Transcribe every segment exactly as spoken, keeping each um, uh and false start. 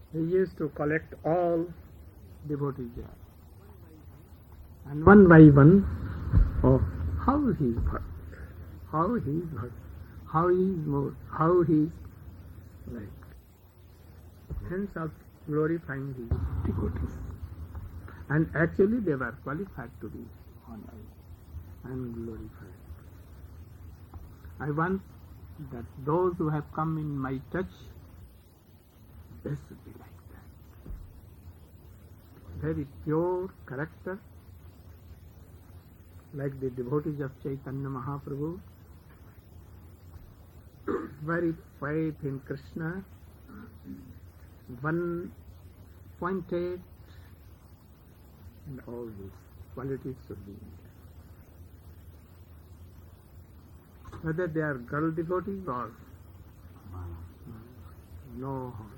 He used to collect all devotees there. And one by one, oh, how he is hurt, how he is hurt, how he is moved, how he is like, hence of glorifying his devotees. And actually they were qualified to be honored and glorified. I want that those who have come in my touch, they should be like that. Very pure character, like the devotees of Chaitanya Mahaprabhu, very faith in Krishna, one pointed, and all these qualities should be in there. Whether they are girl devotees or no harm.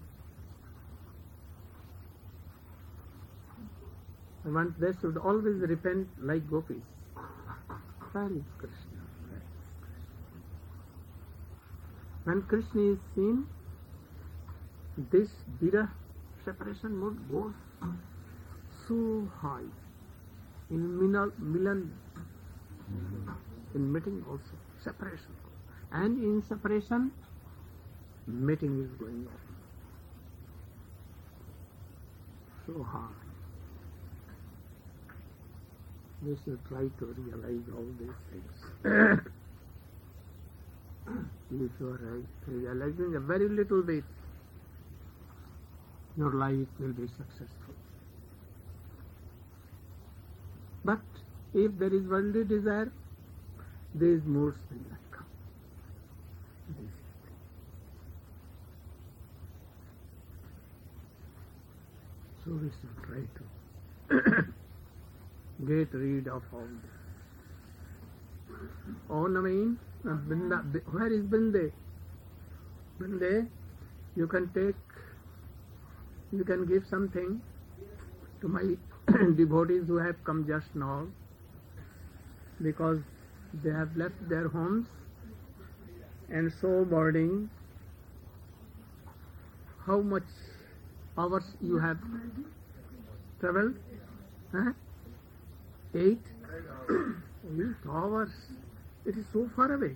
I want they should always repent like gopis. Where is Krishna? When Krishna is seen, this Vira separation mood goes so high. In Milan, Milan in meeting also, separation. And in separation, meeting is going on. So high. We should try to realize all these things. If you are realizing a very little bit, your life will be successful. But if there is worldly desire, these moods will not come. So we should try to get rid of all this. Oh, Naveen, where is Binde? Binde, you can take, you can give something to my devotees who have come just now, because they have left their homes and so boarding. How much hours you have traveled? Huh? Eight? Eight hours. It is so far away.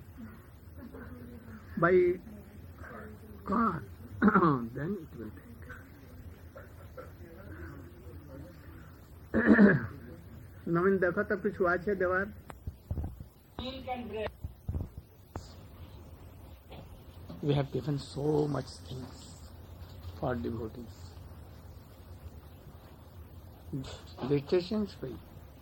By car, then it will take. Navin, देखो तब कुछ हुआ है देवार. We have given so much things for devotees. The Christians will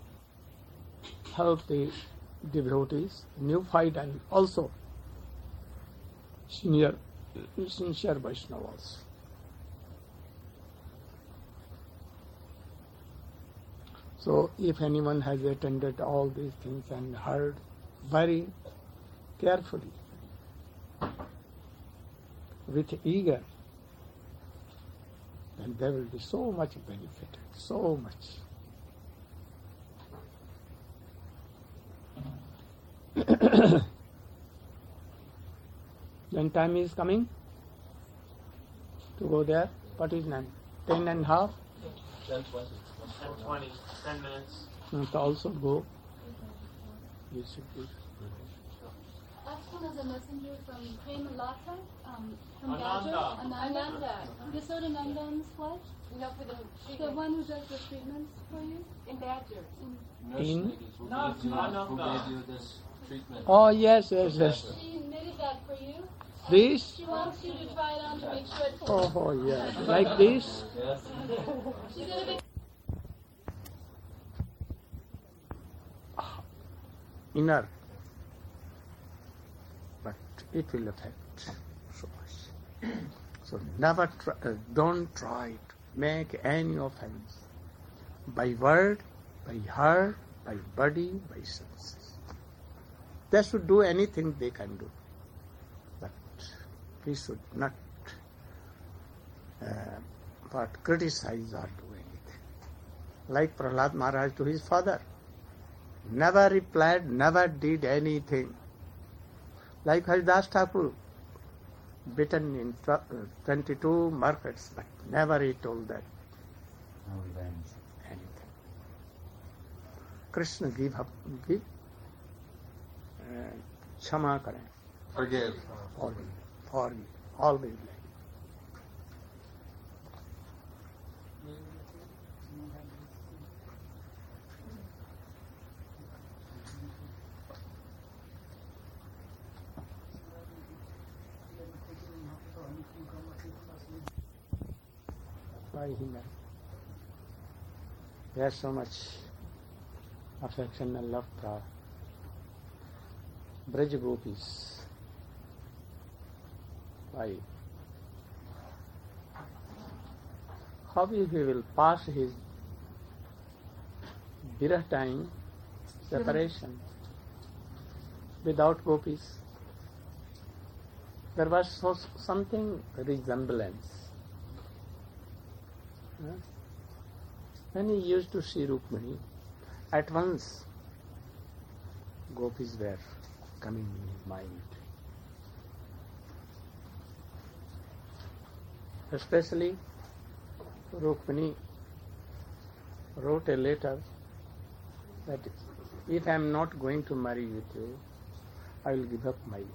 help the devotees, neophyte and also senior, sincere Vaishnavas. So if anyone has attended all these things and heard very carefully, with eager, then there will be so much benefit, so much. When time is coming to go there, what is nine? Ten and a half? Ten twenty. Ten twenty. Ten minutes. And to also go. You should be. Ashwin is a messenger from Premalata, um, from Ananda. Badger. Ananda. Yasodhanandan's wife? No, for the The treatment. one who does the treatments for you? In Badger. In? Nurse ladies who No, gave you, no, who no. gave you this treatment. Oh, yes, yes, yes. She knitted that for you. This? She wants you to try it on to make sure it fits. Oh, oh, yeah. Like this? Yes. She's gonna be Inner. But it will affect so much. So never try, uh, don't try to make any offense by word, by heart, by body, by senses. They should do anything they can do, but we should not uh, but criticize or do anything. Like Prahlad Maharaj to his father, never replied, never did anything. Like Haridas Thakur, beaten in tw- uh, twenty-two markets, but never he told that No revenge. anything. Krishna give up, give, uh, क्षमा करें, Forgive. forgive, forgive, always like. Why he married? There's so much affection and love for Braj Gopis. Why? How he will pass his birth time, separation, without Gopis? There was so, something resemblance. Huh? When he used to see Rukmini, at once Gopis were coming in his mind. Especially Rukmini wrote a letter that if I am not going to marry with you, I will give up my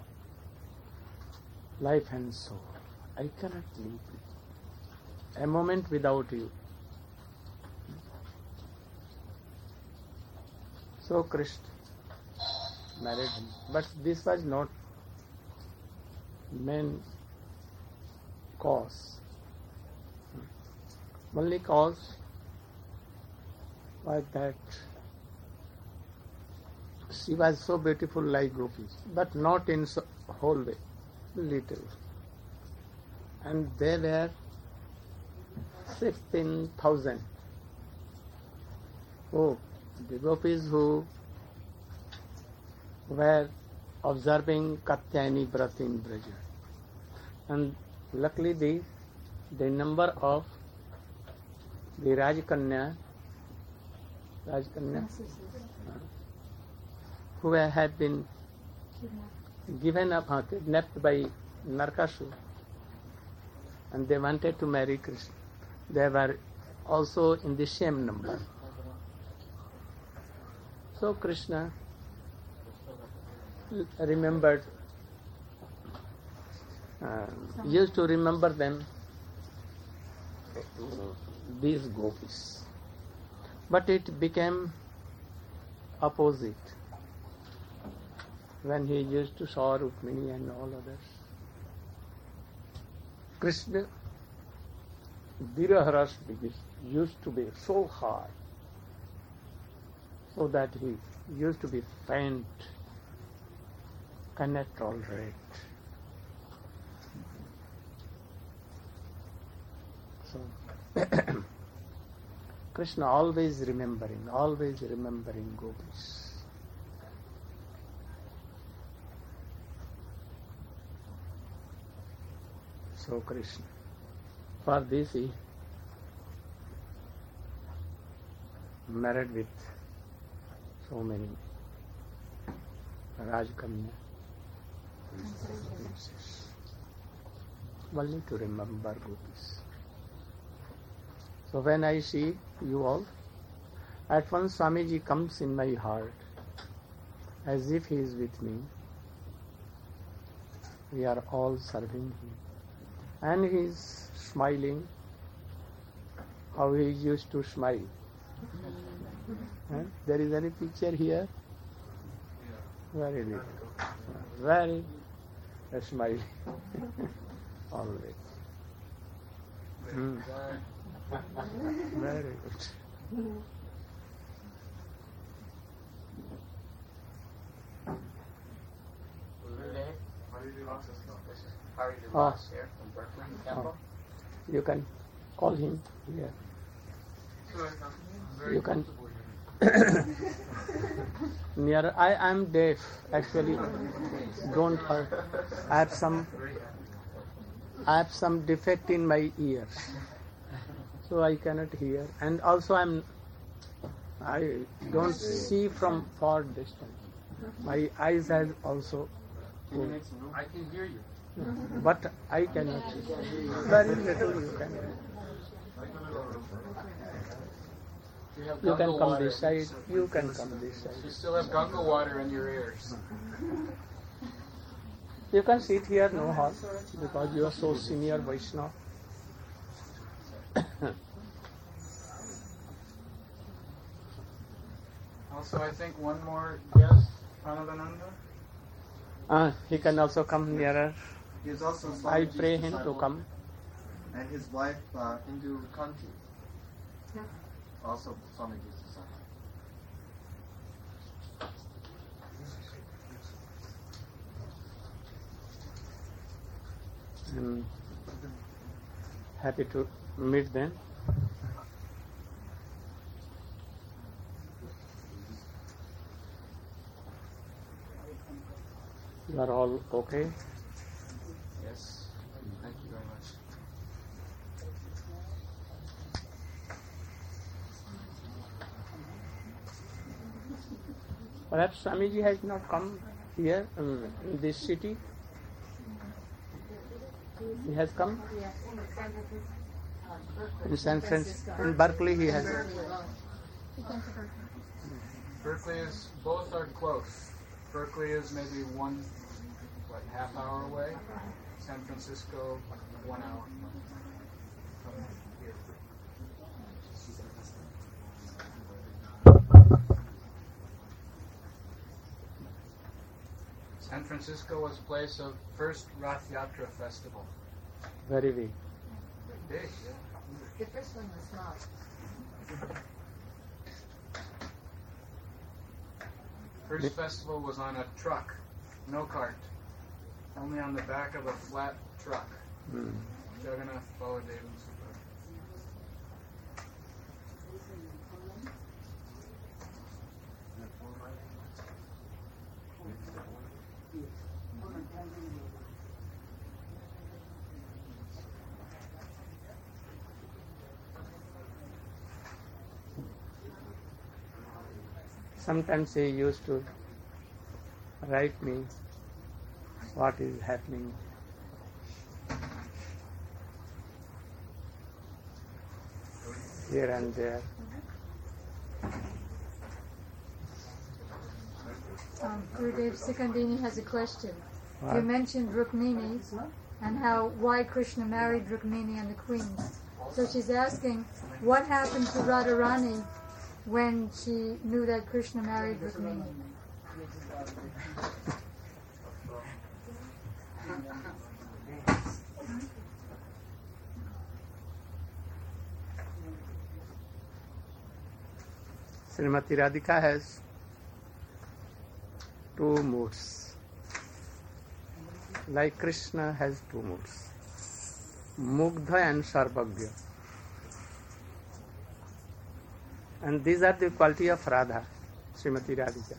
life and soul. I cannot live a moment without you. So Krishna married him. But this was not main cause. Only cause was that she was so beautiful like Gopis, but not in so whole way, little. And they were sixteen thousand. Oh, the Gopis who were observing Katyayani Vrat in Braja. And luckily the, the number of the Rajkanya, Rajkanya uh, who had been given up, uh, kidnapped by Narkasur, and they wanted to marry Krishna. They were also in the same number. So Krishna remembered, uh, used to remember them, these gopis. But it became opposite when he used to saw Rukmini and all others. Krishna Viraharas used to be so high, so that he used to be faint, cannot tolerate. So Krishna always remembering, always remembering gopis. So Krishna, for this he married with so many Rajkanya princesses, only to remember gopis. So when I see you all, at once Swamiji comes in my heart as if he is with me. We are all serving him. And he is smiling, how he used to smile. Huh? There is any picture here? Very little. Very uh, smiling. Always. Hmm. Very good. Harry Oh. DeVos here from Brooklyn Temple. Oh. You can call him here. You can. Near, I am deaf actually. Don't hurt. I have some. I have some defect in my ears, so I cannot hear. And also I'm. I don't see from far distance. My eyes have also. I can hear you. but I cannot see. Very little you can. You can come this side, you can come this side. You still have Ganga water in your ears. You can sit here, no harm, because you are so senior Vaishnava. Also, I think one more guest, Pranavananda. Uh, he can also come nearer. He is also I Swamiji's pray him to disciple, come. and his wife, uh, Hindu Kanti, also Swamiji's disciple. I'm happy to meet them. You are all okay? Yes. Thank you very much. Perhaps Swamiji has not come here um, in this city. He has come in San Francisco. In Berkeley he has. Berkeley is, both are close. Berkeley is maybe one, what, half hour away. San Francisco, one hour from here. San Francisco was place of first Rath Yatra festival. Very big. Big, yeah. The first one was small. First festival was on a truck, no cart, only on the back of a flat truck. Mm. Jagannath Baladev and Subhadra. Sometimes he used to write me what is happening. Here and there. Um, Gurudev Sikandini has a question. What? You mentioned Rukmini and how why Krishna married Rukmini and the queens. So she's asking, what happened to Radharani when she knew that Krishna married Rukmini? Srimati Radhika has two moods. Like Krishna has two moods. Mugdha and Sarvagya. And these are the quality of Radha, Srimati Radhika.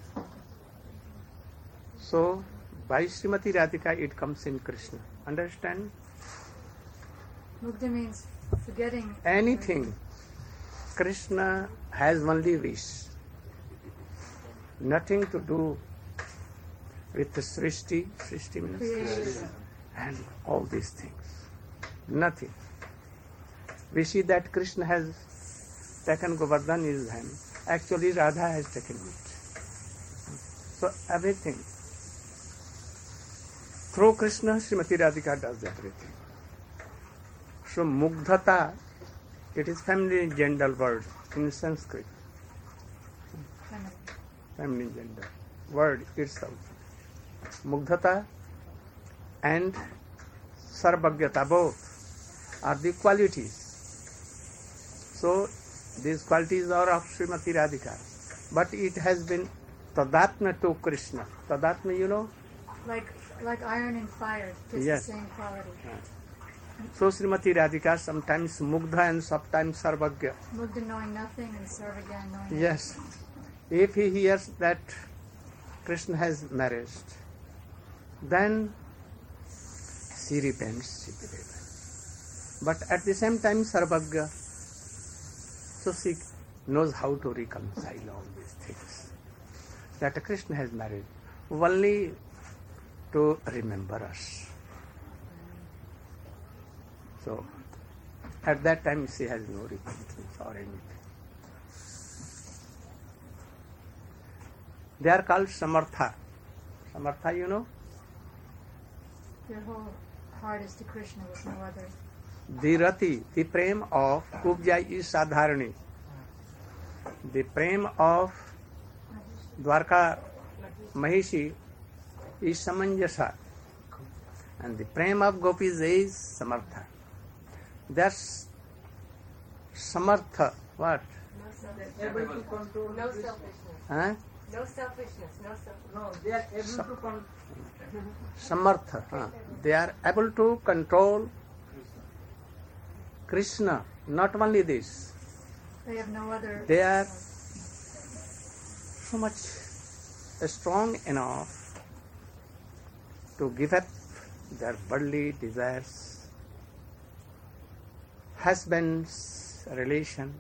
So, by Srimati Radhika it comes in Krishna. Understand? Mugdha means forgetting Anything. Krishna has only wish. Nothing to do with the Srishti, Srishti means creation. and all these things. Nothing. We see that Krishna has taken Govardhan in his hand. Actually Radha has taken it. So everything. Through Krishna, Srimati Radhika does everything. So Mugdhata, it is feminine gender word in Sanskrit. Feminine. Feminine gender word itself. Mugdhata and Sarvagyata both are the qualities. So these qualities are of Srimati Radhika. But it has been Tadatma to Krishna. Tadatma, you know? Like like iron and fire, it's Yes. the same quality. So Srimati Radhika sometimes Mugdha and sometimes Sarvagya. Mugdha knowing nothing and Sarvagya knowing Yes. If he hears that Krishna has married, then she repents, she believes. But at the same time Sarvagya, so she knows how to reconcile all these things. That Krishna has married only to remember us. So at that time she has no repentance or anything. They are called Samartha. Samartha, you know? Their whole heart is to Krishna with no other. The Rati, the prem of Kubja is Sadharani. The prem of Dwarka Mahishi is Samanjasa. And the prem of Gopis is Samartha. That's Samartha. What? Able to control No this- selfishness. Huh? No selfishness. No selfishness. No, they are able Sa- to control. Samartha. Huh? They are able to control Krishna. Not only this, They have no other. they are so much strong enough to give up their worldly desires, husband's relation,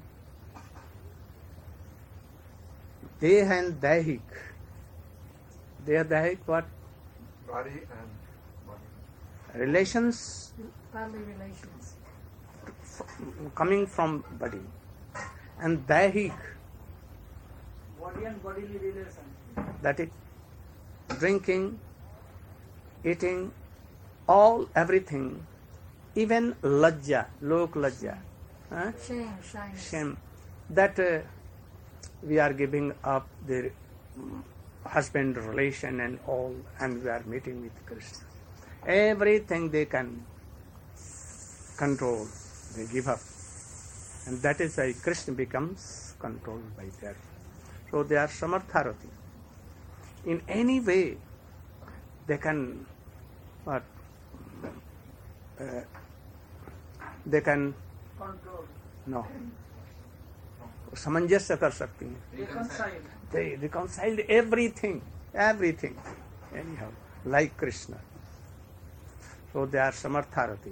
Deh and Daihik. Deh Daihik, what? Body and body. Relations Godly relations. coming from body. And Daihik, Body and bodily relation. that is drinking, eating, all, everything, even lajja, lok lajja, huh? Shame, shyness. shame, that uh, we are giving up the mm, husband relation and all, and we are meeting with Krishna. Everything they can control, they give up. And that is why Krishna becomes controlled by them. So they are samartharati. In any way, they can, what, uh, they can, Control. no, samanjasya kar sakti hain. Reconcile. They reconciled everything, everything, anyhow, like Krishna. So they are samartharati.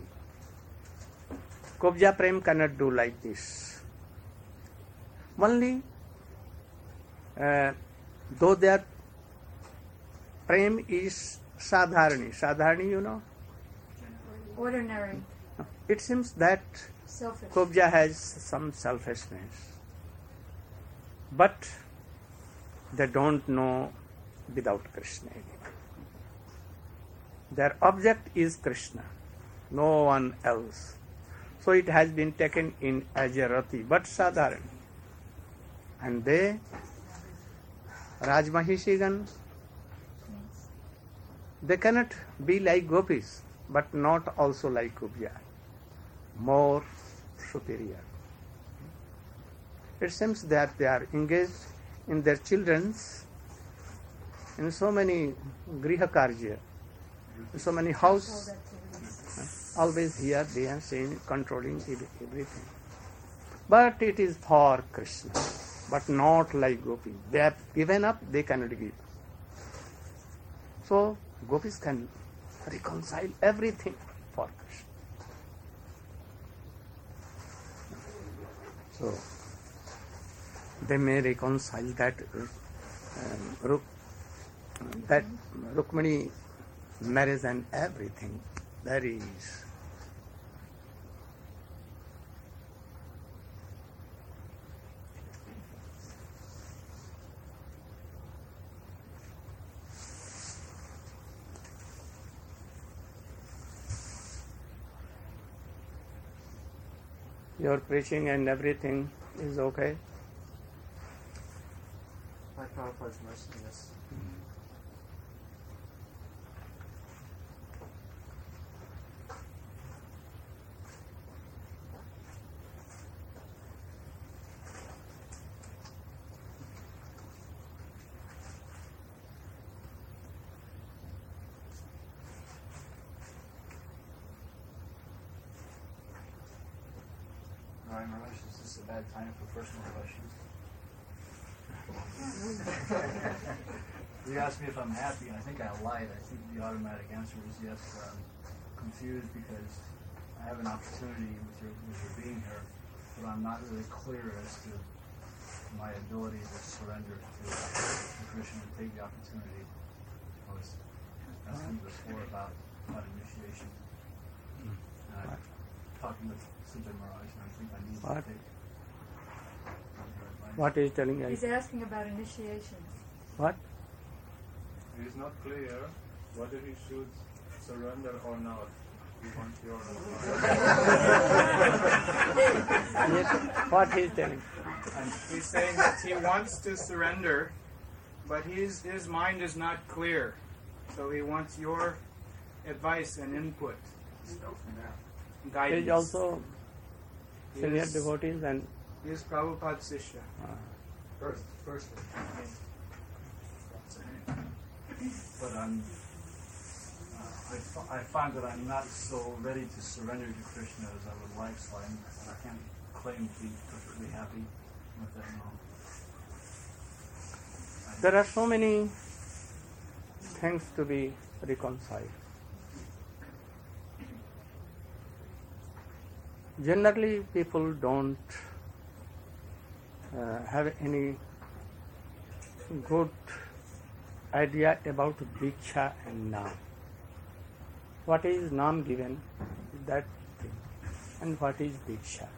Kubja Prem cannot do like this. Only, uh, though their Prem is Sadharani. Sadharani, you know? Ordinary, It seems that selfish. Kubja has some selfishness. But they don't know without Krishna anything. Their object is Krishna, no one else. So it has been taken in as a rati, but sadharan. And they, Rajmahishigan, they cannot be like gopis, but not also like Kubja, more superior. It seems that they are engaged in their children's, in so many griha karya, in so many house, Household activities. always here they are saying, controlling ev- everything. But it is for Krishna, but not like gopis. They have given up, they cannot give. So gopis can reconcile everything for Krishna. So they may reconcile that um, Ruk, that Rukmani marriage and everything. That is. Your preaching and everything is okay. By Prabhupada's mercy, yes. Ryan Rush, is this a bad time for personal questions? You asked me if I'm happy, and I think I lied. I think the automatic answer was yes, but I'm confused because I have an opportunity with your, with your being here, but I'm not really clear as to my ability to surrender to, to Krishna and take the opportunity. I was asking before about, about initiation. And I talking with Sujay Maharaj, and I think I need What? to take your advice. What is telling us? He's asking about initiations. What? It is not clear whether he should surrender or not. We want your Yes, what he is telling? And he's saying that he wants to surrender, but his his mind is not clear. So he wants your advice and input. He Guidance. is also He senior is- devotees and He is Prabhupada's Sishya. uh, First, first. but I'm, uh, I, f- I find that I'm not so ready to surrender to Krishna as I would like, so I'm, I can't claim to be perfectly happy with that now. there are so many things to be reconciled. Generally, people don't uh, have any good idea about Diksha and Naam. What is Naam given? That thing. And what is Diksha?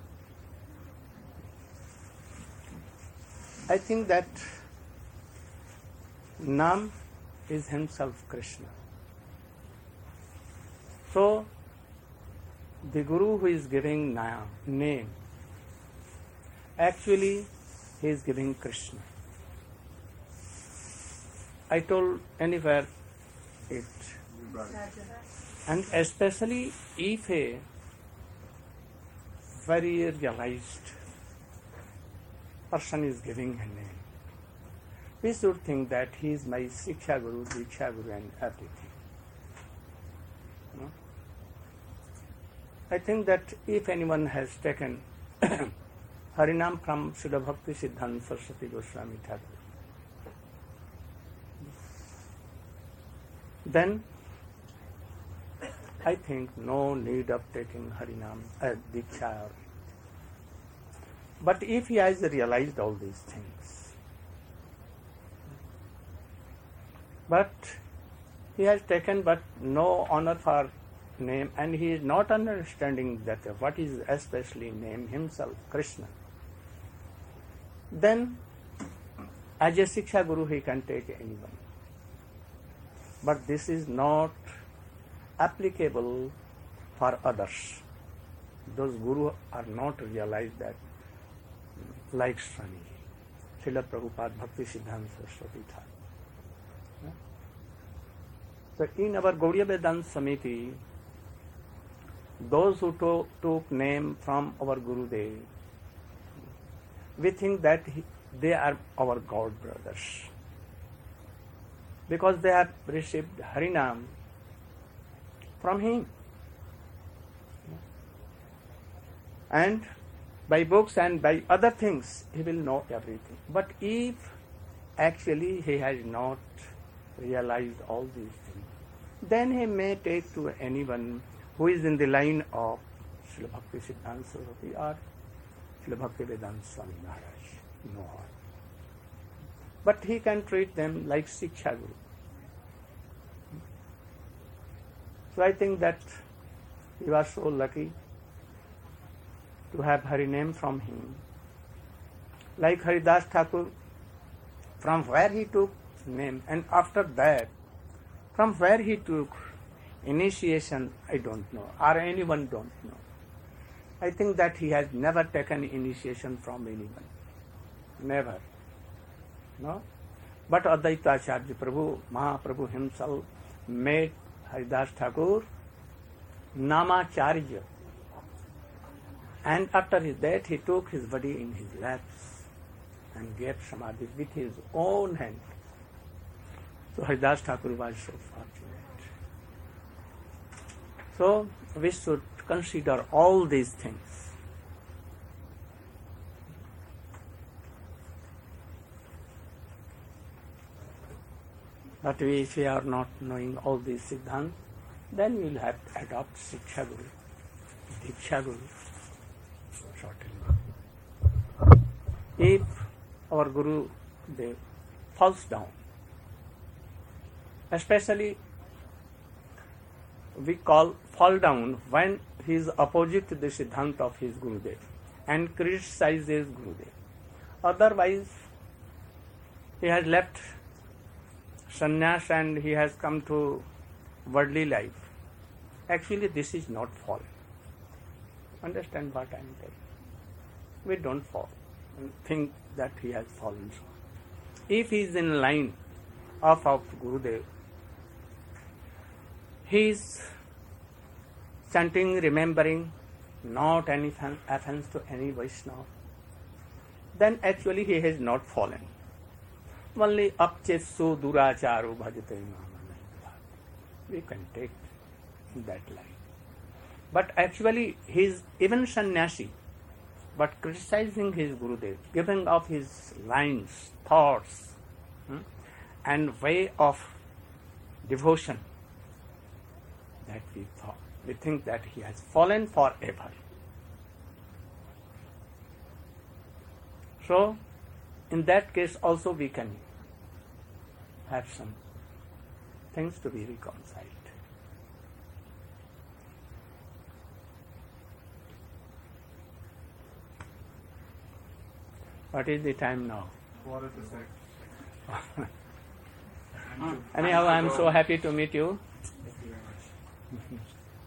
I think that Naam is himself Krishna. So, the Guru who is giving Naam, name, actually he is giving Krishna. I told anywhere it. And especially if a very realized person is giving a name, we should think that he is my Siksha Guru, Diksha Guru and everything. No? I think that if anyone has taken Harinam from Srila Bhakti Siddhanta Saraswati Goswami Thakur, then I think no need of taking Harinam, uh, Diksha. Or, but if he has realized all these things, but he has taken but no honor for name, and he is not understanding that what is especially name himself, Krishna, then as a Siksha Guru he can take anyone. But this is not applicable for others. Those Guru are not realized that, like Swami, Srila Prabhupada, Bhakti Siddhanta Saraswati Thakur. So in our Gaudiya Vedanta Samiti, those who to, took name from our Gurudev, we think that he, they are our God brothers, because they have received Harinam from him. And by books and by other things, he will know everything. But if actually he has not realized all these things, then he may take to anyone who is in the line of Srila Bhakti Siddhanta Saraswati or Srila Bhakti Vedanta Swami Maharaj. No harm. But he can treat them like Siksha Guru. So I think that you are so lucky to have Hariname from him. Like Haridas Thakur, from where he took name, and after that, from where he took initiation, I don't know, or anyone don't know. I think that he has never taken initiation from anyone. Never. No? But Advaita Acharya Prabhu, Mahaprabhu himself made Haridas Thakur Namacharya. And after his death, he took his body in his laps and gave Samadhi with his own hand. So Haridas Thakur was so fortunate. So we should consider all these things. But we, if we are not knowing all these siddhants, then we will have to adopt Siksha Guru, Diksha Guru, certainly. If our Guru they falls down, especially we call fall down when he is opposite to the Siddhanta of his Gurudev and criticizes Gurudev. Otherwise, he has left sannyas and he has come to worldly life. Actually, this is not fall. Understand what I am telling? We don't fall and think that he has fallen. If he is in line of our Gurudev, he is chanting, remembering, not any offense to any Vaishnava, then actually he has not fallen. Only apchesu duracharu bhajate mama. We can take that line. But actually he is even sannyasi, but criticizing his Gurudev, giving of his lines, thoughts, hmm, and way of devotion, that we thought, we think that he has fallen forever. So, in that case also we can have some things to be reconciled. What is the time now? Quarter to six. Anyhow, I am so happy to meet you. Thank you very much.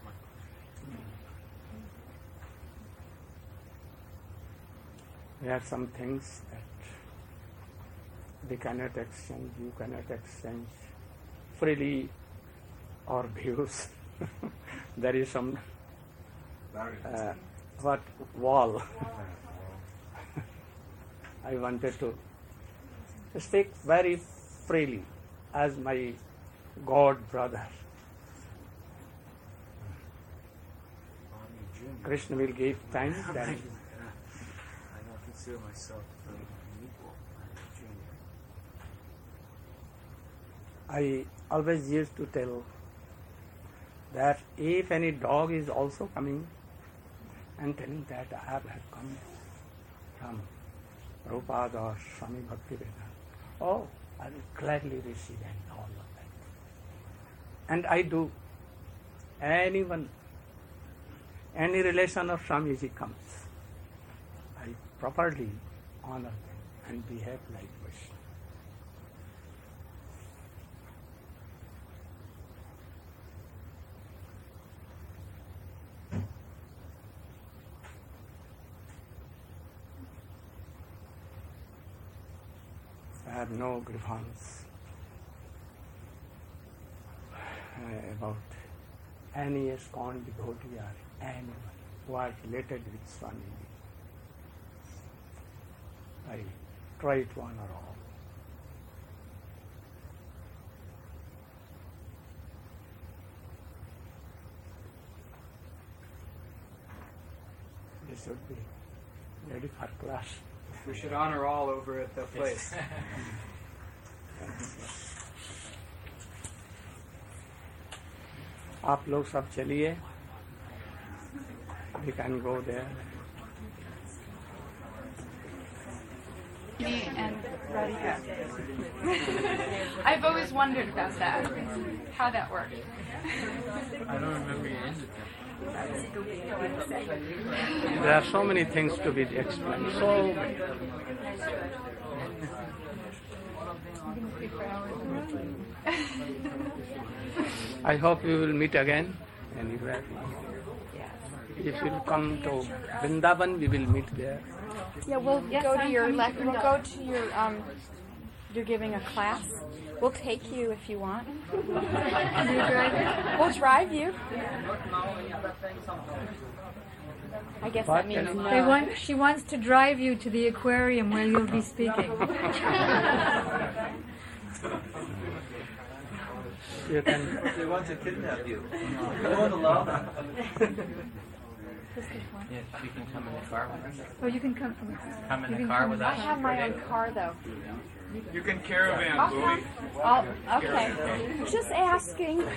We have some things that we cannot exchange, you cannot exchange freely our views. There is some uh, what wall. I wanted to speak very freely as my God brother. Krishna will give time. Then I don't consider myself an equal. I'm a junior. I always used to tell that if any dog is also coming and telling that I have come from Prabhupada or Swami Bhaktivedanta, oh, I will gladly receive and all of that. And I do. Anyone, any relation of Swamiji comes, I properly honor them and behave like Vaishnava. I have no grievance uh, about any ISKCON devotee or anyone who are related with Swamiji. I try to honor all. This should be ready for class. We should honor all over at the place. आप लोग सब चलिए. We can go there. And Radhika. I've always wondered about that, how that worked. I don't remember your answer. There are so many things to be explained. So many. I hope we will meet again anywhere. If you come to Vrindavan, we will meet there. Yeah, we'll yes, go to I'm your le- we'll go to your um. You're giving a class. We'll take you if you want. Can you drive it? We'll drive you. I guess What? that means no. They want, she wants to drive you to the aquarium where you'll be speaking. You can. They want to kidnap you. You won't allow them. Yeah, we can come in the car with us. Oh, you can come. Come in you the can car come with in us. I have my own car though. You can caravan, I'll Louie. come. I'll, okay. Just asking. You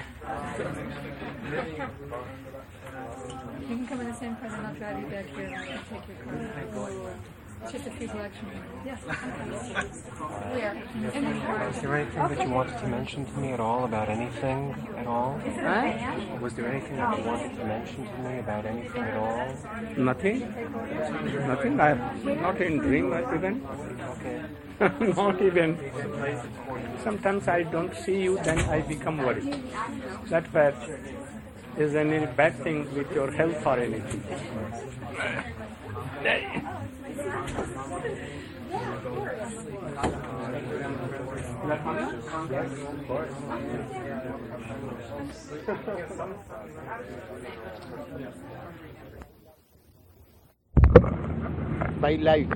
can come in the same car and I'll drive you back here and I'll take your car. Just a few collections. Yes. Where? In the Was there anything that you wanted to mention to me at all about anything at all? Huh? Was there anything that you wanted to mention to me about anything at all? Nothing. Nothing. I am not in dream even. Okay. Not even. Sometimes I don't see you, then I become worried. That bad. Is there any bad thing with your health or anything? By light,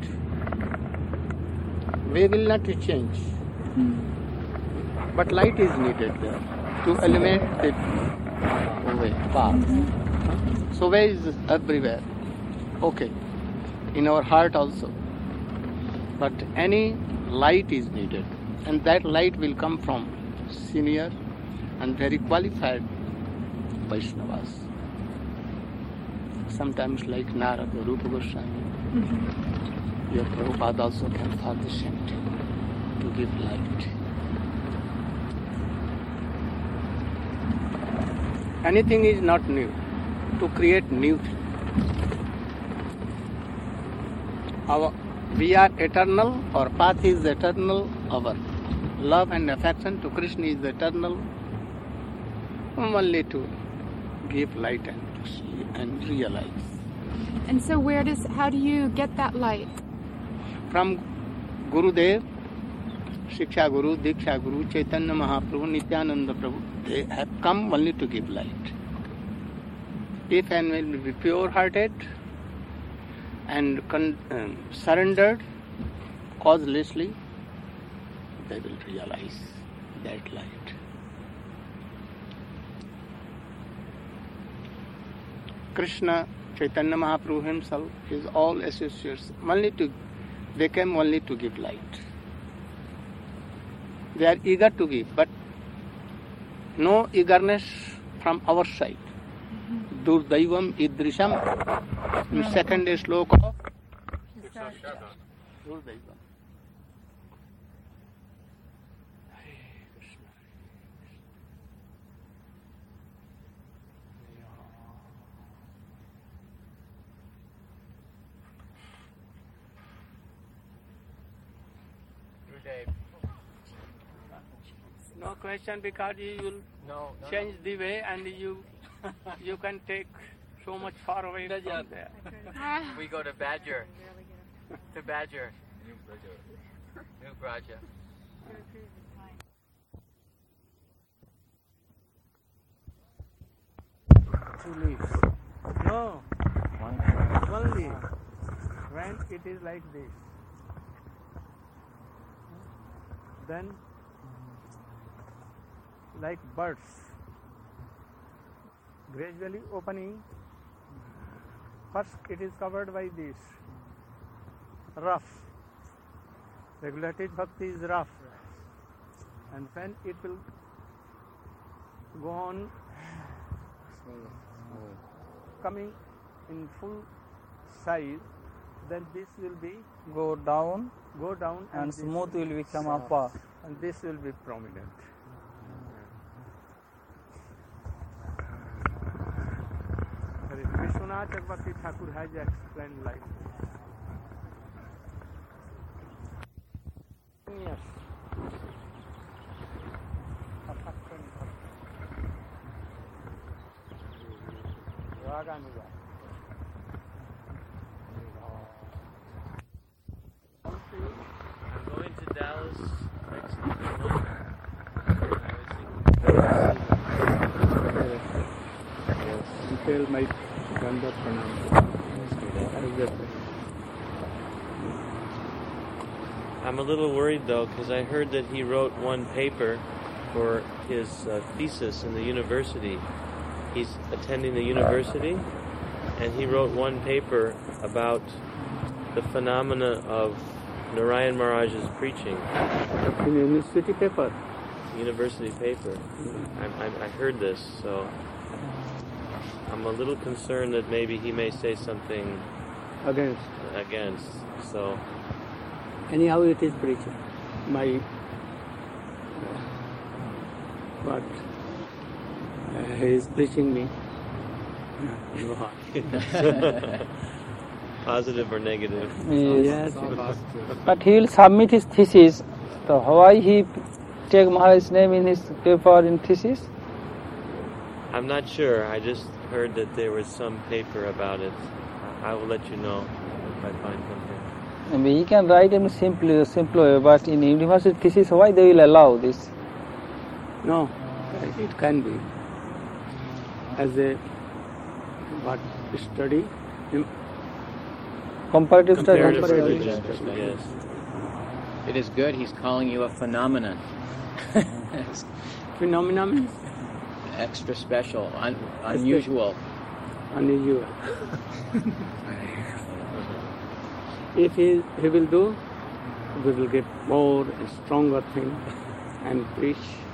we will not change. But light is needed there to eliminate the way, path. So way is everywhere. Okay. In our heart also. But any light is needed. And that light will come from senior and very qualified Vaishnavas. Sometimes like Narada, Rupa Goswami. Mm-hmm. Your Prabhupada also can for the same thing, to give light. Anything is not new, to create new thing. Our, we are eternal, our path is eternal, our love and affection to Krishna is eternal, only to give light and to see and realize. And so where does, how do you get that light? From Gurudev, Shiksha Guru, Diksha Guru, Chaitanya Mahaprabhu, Nityananda Prabhu, they have come only to give light. If and when will be pure-hearted and con- um, surrendered causelessly, they will realize that light. Krishna, Chaitanya Mahaprabhu himself, his all associates, only to, they came only to give light. They are eager to give, but no eagerness from our side. Durdaivam idrisham, in second sloka of Durdaivam. No question, because you will no, no, change no. the way and you you can take so much far away from there. We go to Badger. To Badger. New Braja. New Braja. Two leaves. No. One leaf. When it is like this, then like birds, gradually opening. First it is covered by this rough. Regulated bhakti is rough, and when it will go on coming in full size, then this will be go down, go down, and, and smooth will become soft, upper, and this will be prominent. Vishwanath Chakravarti Thakur has explained like this. Yes. I'm going to Dallas next month. Tell my Gandha Pranam. I'm a little worried though, because I heard that he wrote one paper for his uh, thesis in the university. He's attending the university, and he wrote one paper about the phenomena of Narayan Maharaj's preaching. In the university paper? University paper. I, I, I heard this, so I'm a little concerned that maybe he may say something against. Against. So. Anyhow, it is preaching. My but uh, he is preaching me. Positive or negative? Yes. Yes. But he will submit his thesis. So why he take Maharaj's name in his paper in thesis? I'm not sure. I just heard that there was some paper about it. I will let you know if I find something. I mean, he can write in simple, simple way, but in university thesis, why they will allow this? No, it can be as a what study. Comparative study. Comparative Comparative study. study. Yes. It is good. He's calling you a phenomenon. Phenomenon. Extra special, un- unusual. Unusual. If he, he will do, we will get more and stronger thing and preach.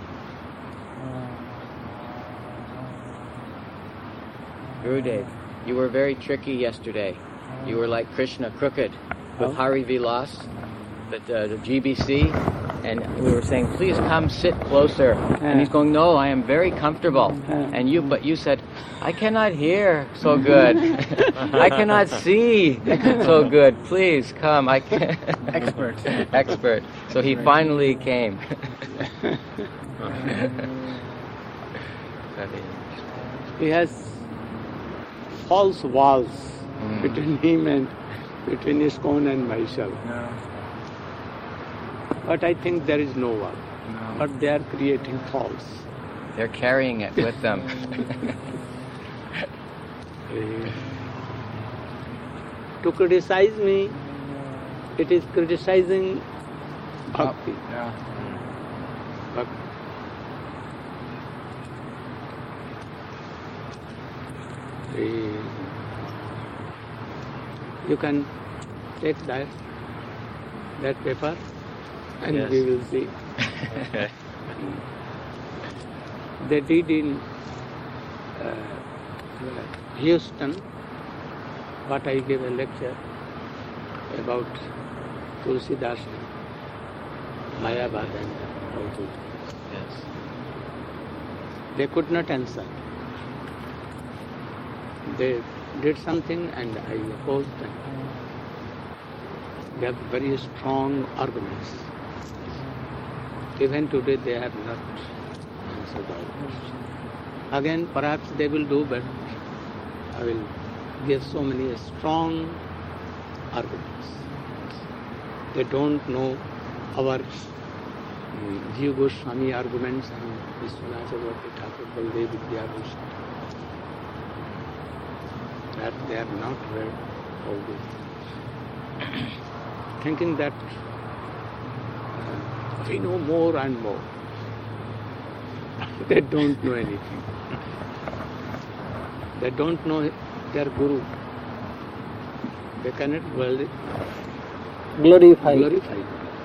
Gurudev, you were very tricky yesterday. You were like Krishna, crooked, with Oh. Hari Vilas, the, uh, the G B C, and we were saying, please come sit closer. And he's going, no, I am very comfortable. And you, but you said, I cannot hear so good. I cannot see so good. Please come. I can. Expert. Expert. So he finally came. He has false walls Mm. between him and between ISKCON and myself. No. But I think there is no wall. No. But they are creating false. They're carrying it with them. Uh, to criticize me, it is criticizing bhakti. Yeah. Bhakti. Uh, you can take that that paper and Yes. we will see. They did in uh, uh, Houston, but I gave a lecture about Tulsidas, Mayabad and all those. Yes. They could not answer. They did something and I opposed them. They have very strong arguments. Even today they have not answered all questions. Again, perhaps they will do, but I will give so many strong arguments. They don't know our um, Jiva Goswami arguments and Vishwanath Chakravarti Thakur, Baldev Vidyabhushan. That they have not read all these things. Thinking that uh, we know more and more. They don't know anything. They don't know their Guru. They cannot well Glorify. glorify.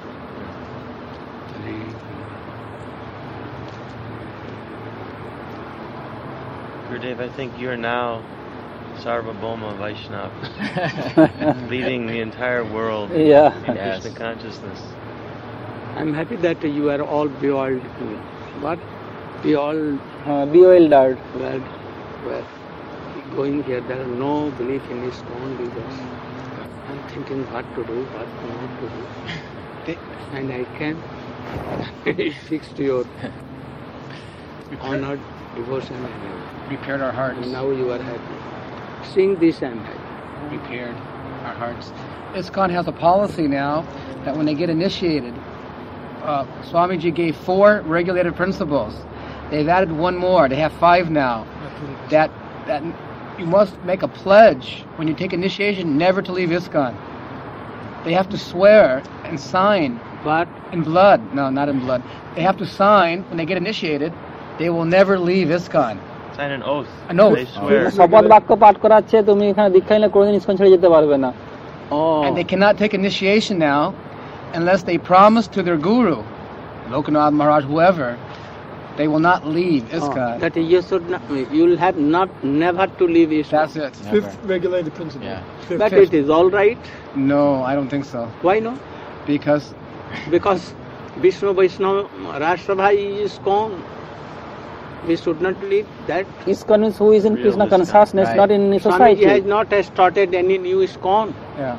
Gurudev, I think you are now Sarvabhauma Vaishnava, leading the entire world Yeah. in Yes. Krishna consciousness. I'm happy that you are all behold. What? We all Uh, be well done. were, were going here. There are no belief in his own leaders. I'm thinking what to do, what not to do. And I came fixed your honored devotion and Prepared our hearts. and now you are happy. Seeing this I'm happy. Prepared our hearts. ISKCON has a policy now that when they get initiated, uh, Swamiji gave four regulated principles. They've added one more. They have five now. That that you must make a pledge when you take initiation never to leave ISKCON. They have to swear and sign. But in blood. No, not in blood. They have to sign when they get initiated. They will never leave ISKCON. Sign an oath. An oath. They swear. শপথ বাক্য পাঠ করাচ্ছে তুমি এখানে দীক্ষা নিলে কোনোদিন ISKCON ছেড়ে যেতে পারবে না। Oh. And they cannot take initiation now unless they promise to their guru, Lokanath Maharaj, whoever, They will not leave Oh, ISKCON. that you should not, you'll have not never to leave ISKCON. That's it. Fifth regulated principle. Yeah. Fifth. But it is all right. No, I don't think so. Why no? Because Because Vishnu Vaishnava Rashtrabhai is gone. We should not leave that. ISKCON is who is in Real Krishna ISKCON. consciousness, Right. not in Swamiji society. has not started any new ISKCON. yeah.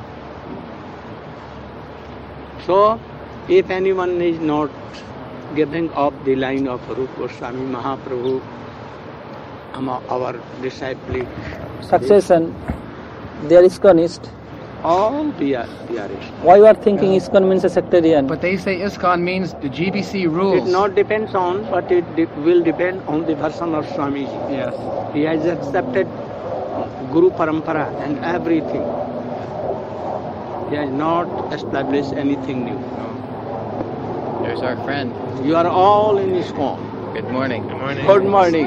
So, if anyone is not giving up the line of Rupa Goswami Mahaprabhu, um, our disciple, Succession, they are ISKCONist. all we are, we are ISKCON. Why you are thinking ISKCON means a sectarian? But they say ISKCON means the G B C rules. It not depends on, but it de- will depend on the person of Swamiji. Yes. He has accepted Guru Parampara and everything. He has not established anything new. There's our friend. You are all in ISKCON. Good morning. Good morning. Good morning.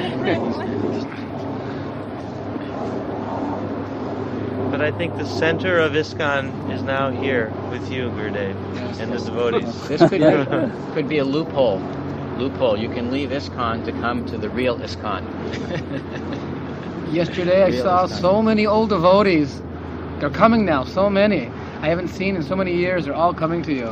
But I think the center of ISKCON is now here with you, Gurudev, and the devotees. This could be, could be a loophole. Loophole. You can leave ISKCON to come to the real ISKCON. Yesterday I Real saw ISKCON. so many old devotees. They're coming now, so many. I haven't seen in so many years. They're all coming to you.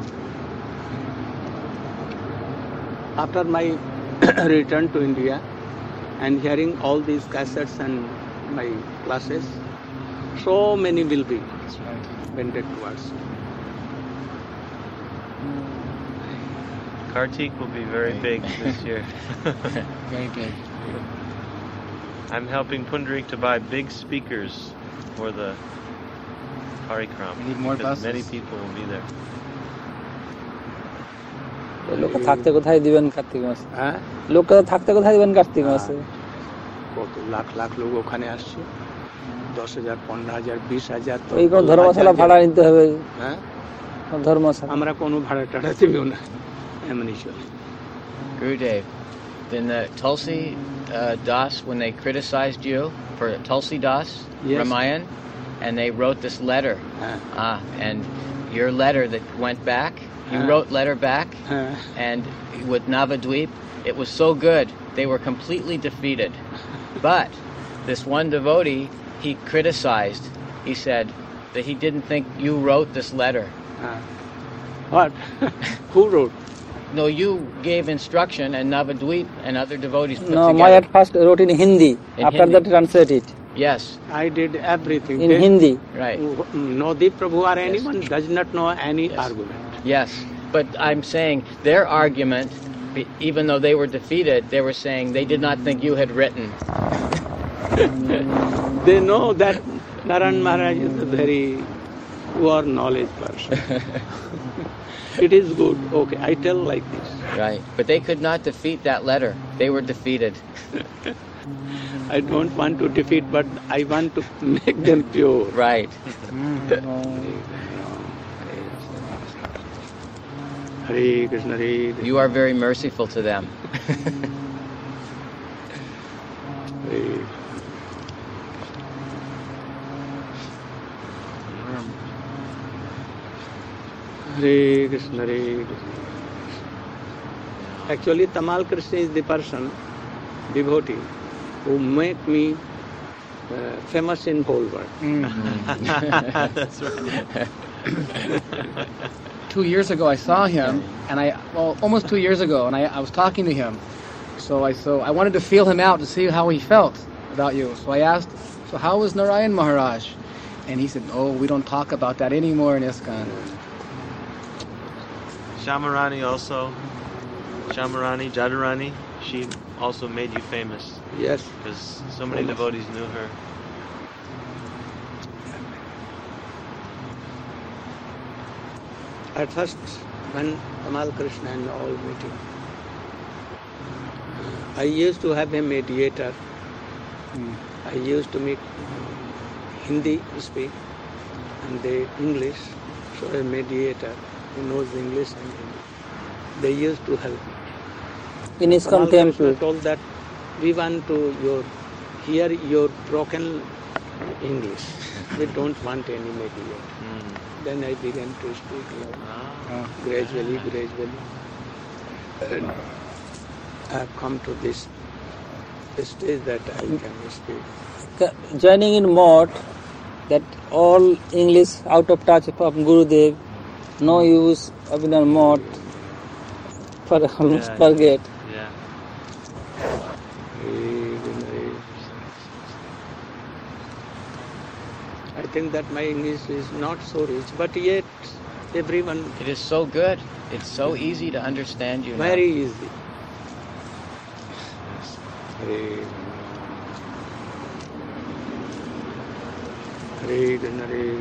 After my return to India and hearing all these cassettes and my classes, so many will be bended towards. Kartik will be very big this year. Very big. I'm helping Pundarik to buy big speakers for the Parikram. We need more because buses. many people will be there. লোক থাকতে কোথায় দিবেন কার্তিক মাসে? হ্যাঁ লোক থাকতে কোথায় দিবেন কার্তিক মাসে? কত লাখ লাখ লোক ওখানে আসছে, দশ হাজার পনেরো হাজার বিশ হাজার তো এই কোন ধর্মশালা ভাড়া নিতে হবে? হ্যাঁ ধর্মশালা আমরা কোনো ভাড়া টাড়া দেবেও না এমনি চলে। Gurudev, then the Tulsi uh, Das, when they criticized you for Tulsi Das, Yes. Ramayan, and they wrote this letter, হ্যাঁ ah, and your letter that went back, you Huh. wrote letter back, হ্যাঁ and with Navadweep, it was so good, they were completely defeated. But this one devotee, he criticized, he said that he didn't think you wrote this letter. হ্যাঁ What? Who wrote? No, you gave instruction, and Navadweep and other devotees put No, together. my at first wrote in Hindi. In After Hindi. that translate it Yes, I did everything. in They- Hindi. right. Nodip Prabhu or Yes. anyone does not know any Yes. argument. Yes, but I'm saying their argument, be- even though they were defeated, they were saying they did not think you had written. They know that Naran Maharaj is a very poor knowledge person. It is good. Okay, I tell like this. Right, but they could not defeat that letter. They were defeated. I don't want to defeat, but I want to make them pure. Right. Hare Krishna, Hare Krishna. You are very merciful to them. Hare Hare Krishna, Hare Krishna. Actually, Tamal Krishna is the person, devotee, who make me uh, famous in whole world. That's right. Two years ago, I saw him, and I well, almost two years ago, and I, I was talking to him. So I so I wanted to feel him out to see how he felt about you. So I asked, so how was Narayan Maharaj? And he said, oh, we don't talk about that anymore in ISKCON. Shamarani also, Shamarani, Jadurani, she also made you famous Yes. because so many Famous. devotees knew her. At first, when Tamal Krishna and all meeting, I used to have a mediator. I used to make Hindi speak and the English, so a mediator who knows English and Hindi. They used to help me. In ISKCON Tamal Krishna temple. told that we want to your hear your broken English. We don't want any mediator. Then I began to speak loud. Gradually, gradually. And I have come to this stage that I can speak. Joining in mode, that all English out of touch from Gurudev, no use of in a mode, for almost Yeah, forget. Yeah. I think that my English is not so rich, but yet everyone. It is so good. It's so easy to understand you now. Very easy. Hare Hare Krishna, Hare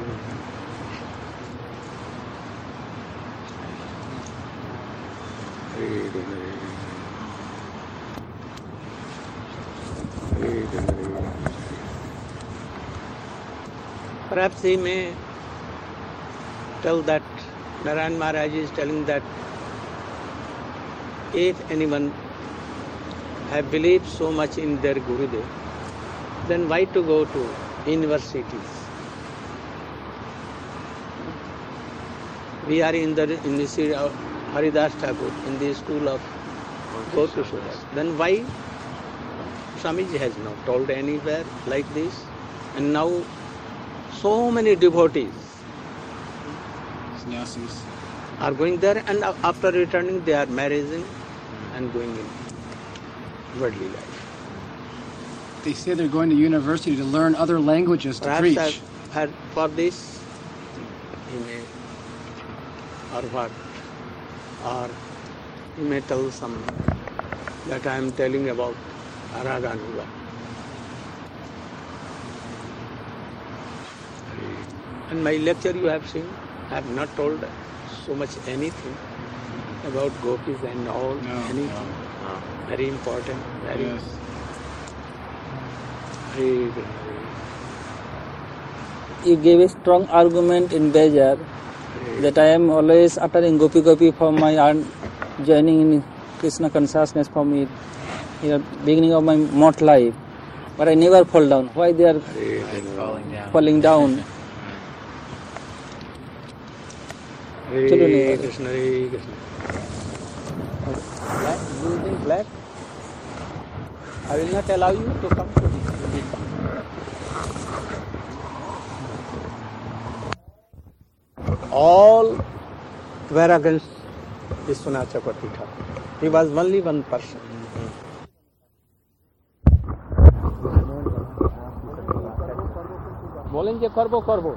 Hare Krishna, Hare Krishna. Perhaps he may tell that Narayan Maharaj is telling that if anyone have believed so much in their Gurudev, then why to go to universities? We are in the in the city of Haridas Thakur, in the school of Gotu Sudas. Then why Swamiji has not told anywhere like this? And now so many devotees Sannyasis. are going there, and after returning they are marrying and going in worldly life. They say they're going to university to learn other languages to Perhaps preach. I've had for this, he may, or what, or he may tell some that I am telling about Araganuga. And my lecture you have seen, I have not told so much anything about gopis and all, No, anything. No. Very important, very Yes. very, You gave a strong argument in Bejar that I am always uttering Gopi Gopi for my un- joining in Krishna consciousness for me in the beginning of my mortal life. But I never fall down. Why they are Falling down. falling down? Hare Krishna, Hare Krishna. Black, you think black? I will not allow you to come to me. All were against Vishwanath Chakravarti Thakur. He was only one person. বলেন যে করবো করবো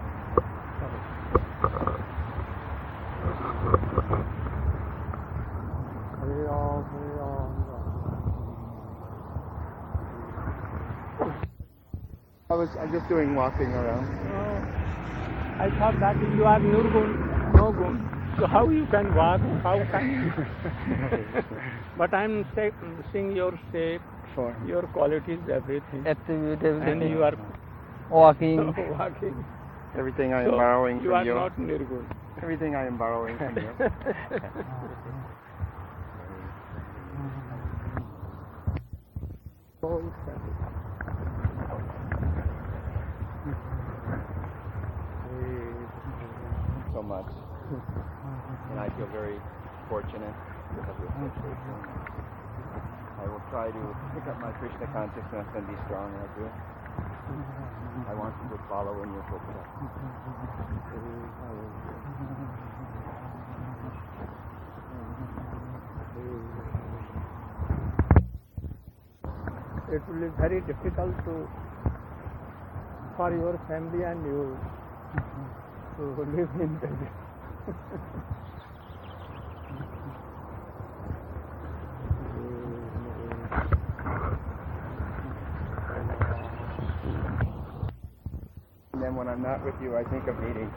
I was I'm just doing walking around. I thought that you are Nurgun, no gun. So how you can walk? How can you? But I'm seeing your shape, For your qualities, everything. attribute And everything. you are Walking. walking. Everything I am So borrowing you from are you. not Nirgun. Everything I am borrowing from you. So much. And I feel very fortunate because of your situation. I will try to pick up my Krishna consciousness and be strong as you. I want to just follow in your footsteps. It will be very difficult to for your family and you to live in Delhi. And then when I'm not with you, I think of eating.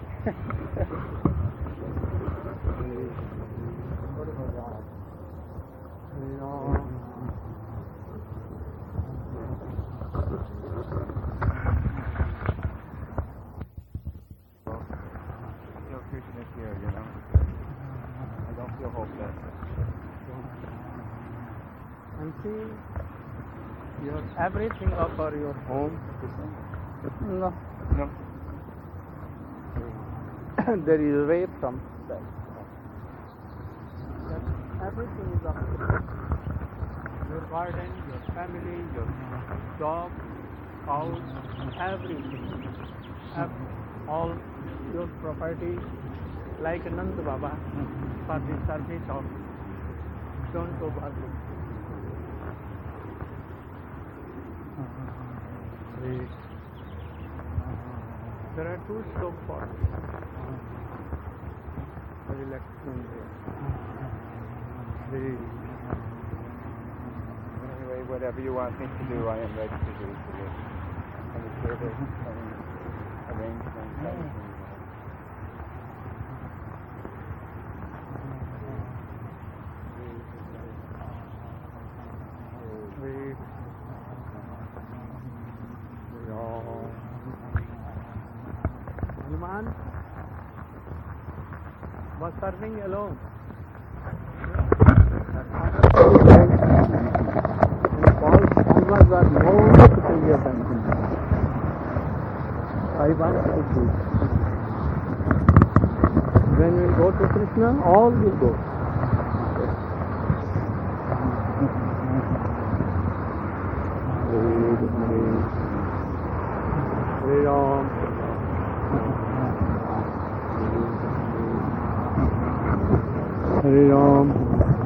I feel Krishna here, you know. I don't feel hopeless. And see your everything of for your home. No. No. There is rape from that. Everything is of your garden, your family, your job, house, everything, ev- all your property, like Nanda Baba, for the service of don't overlook. There are two slope for relaxation there. Anyway, whatever you want me to do, I am ready to do for you. I'm sure there's some arrangements. Hanuman was serving alone. And Paul always was more superior than him. I want to do. When we go to Krishna, all will go. Hare Ram. Hare Ram.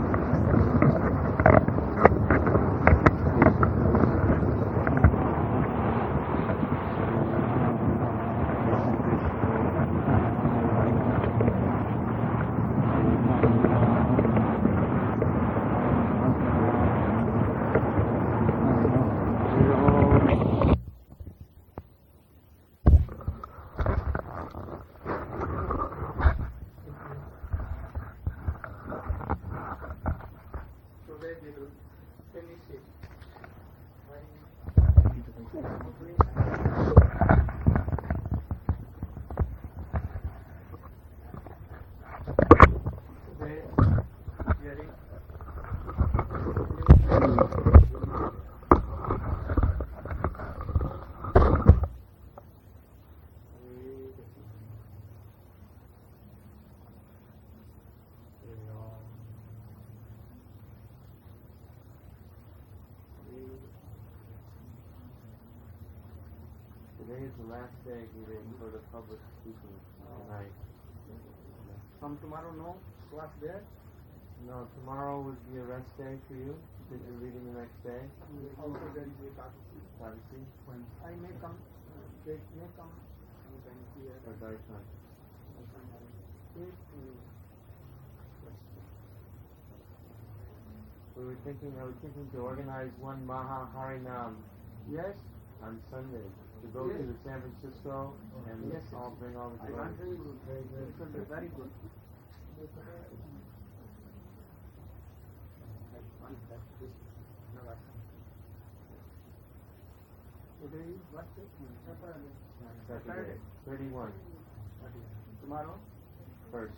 Today is the last day giving for the public speaking tonight. From tomorrow, no class there? No, tomorrow would be a rest day for you, because you're leaving the next day. Also there is a Kadasi. Kadasi? When? I may come, uh, they may come anytime here. Or Darshan? We were thinking, I was thinking to organize one Maha Harinam. Yes. On Sunday. To go Yes. to the San Francisco and Yes. all bring all the I glory. want very good. It will be very good. I want that this Navratri. Today is what day? Saturday. Saturday. thirty-one. Tomorrow? First.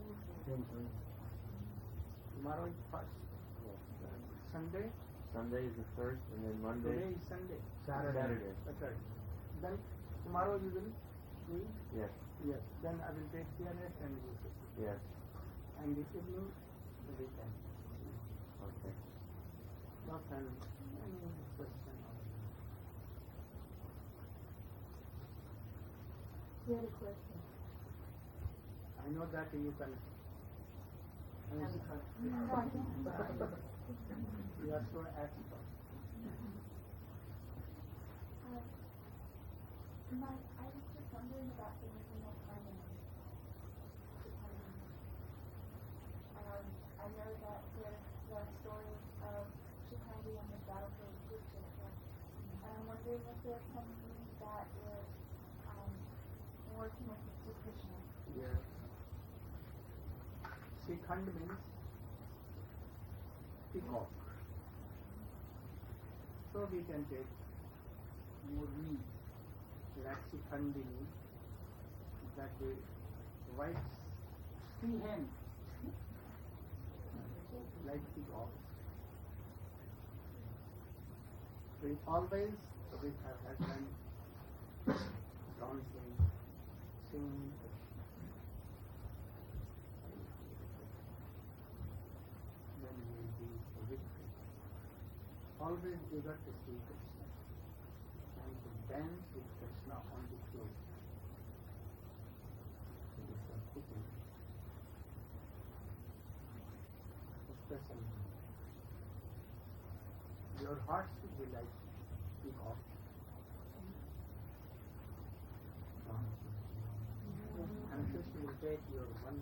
Tomorrow is first. Sunday? Sunday is the first, and then Monday. Today is Sunday. Saturday. Saturday. Then tomorrow you will do? Yes. Yes. Then I will take care of it and do it. Yes. And this evening, the weekend. Okay. Not any, any question. You had a question. I know that you can. Have a question. No, I don't. You are so ethical. Uh, Mike, I was just wondering about the original timing. Um, I know that there's the story of Shikandi on the battlefield of Kurukshetra, and I'm wondering if there's something that is um, more connected to Krishna. Yes. Shikhand means peacock. So we can take Murli, like Shikhandini, that the white sea hen, like peacock. So it always with her husband dancing, singing. Then we will be victory. always eager to see Krishna and to dance with Krishna on the floor. It is a pity. Especially your heart should be like peacock. And Krishna will take your one.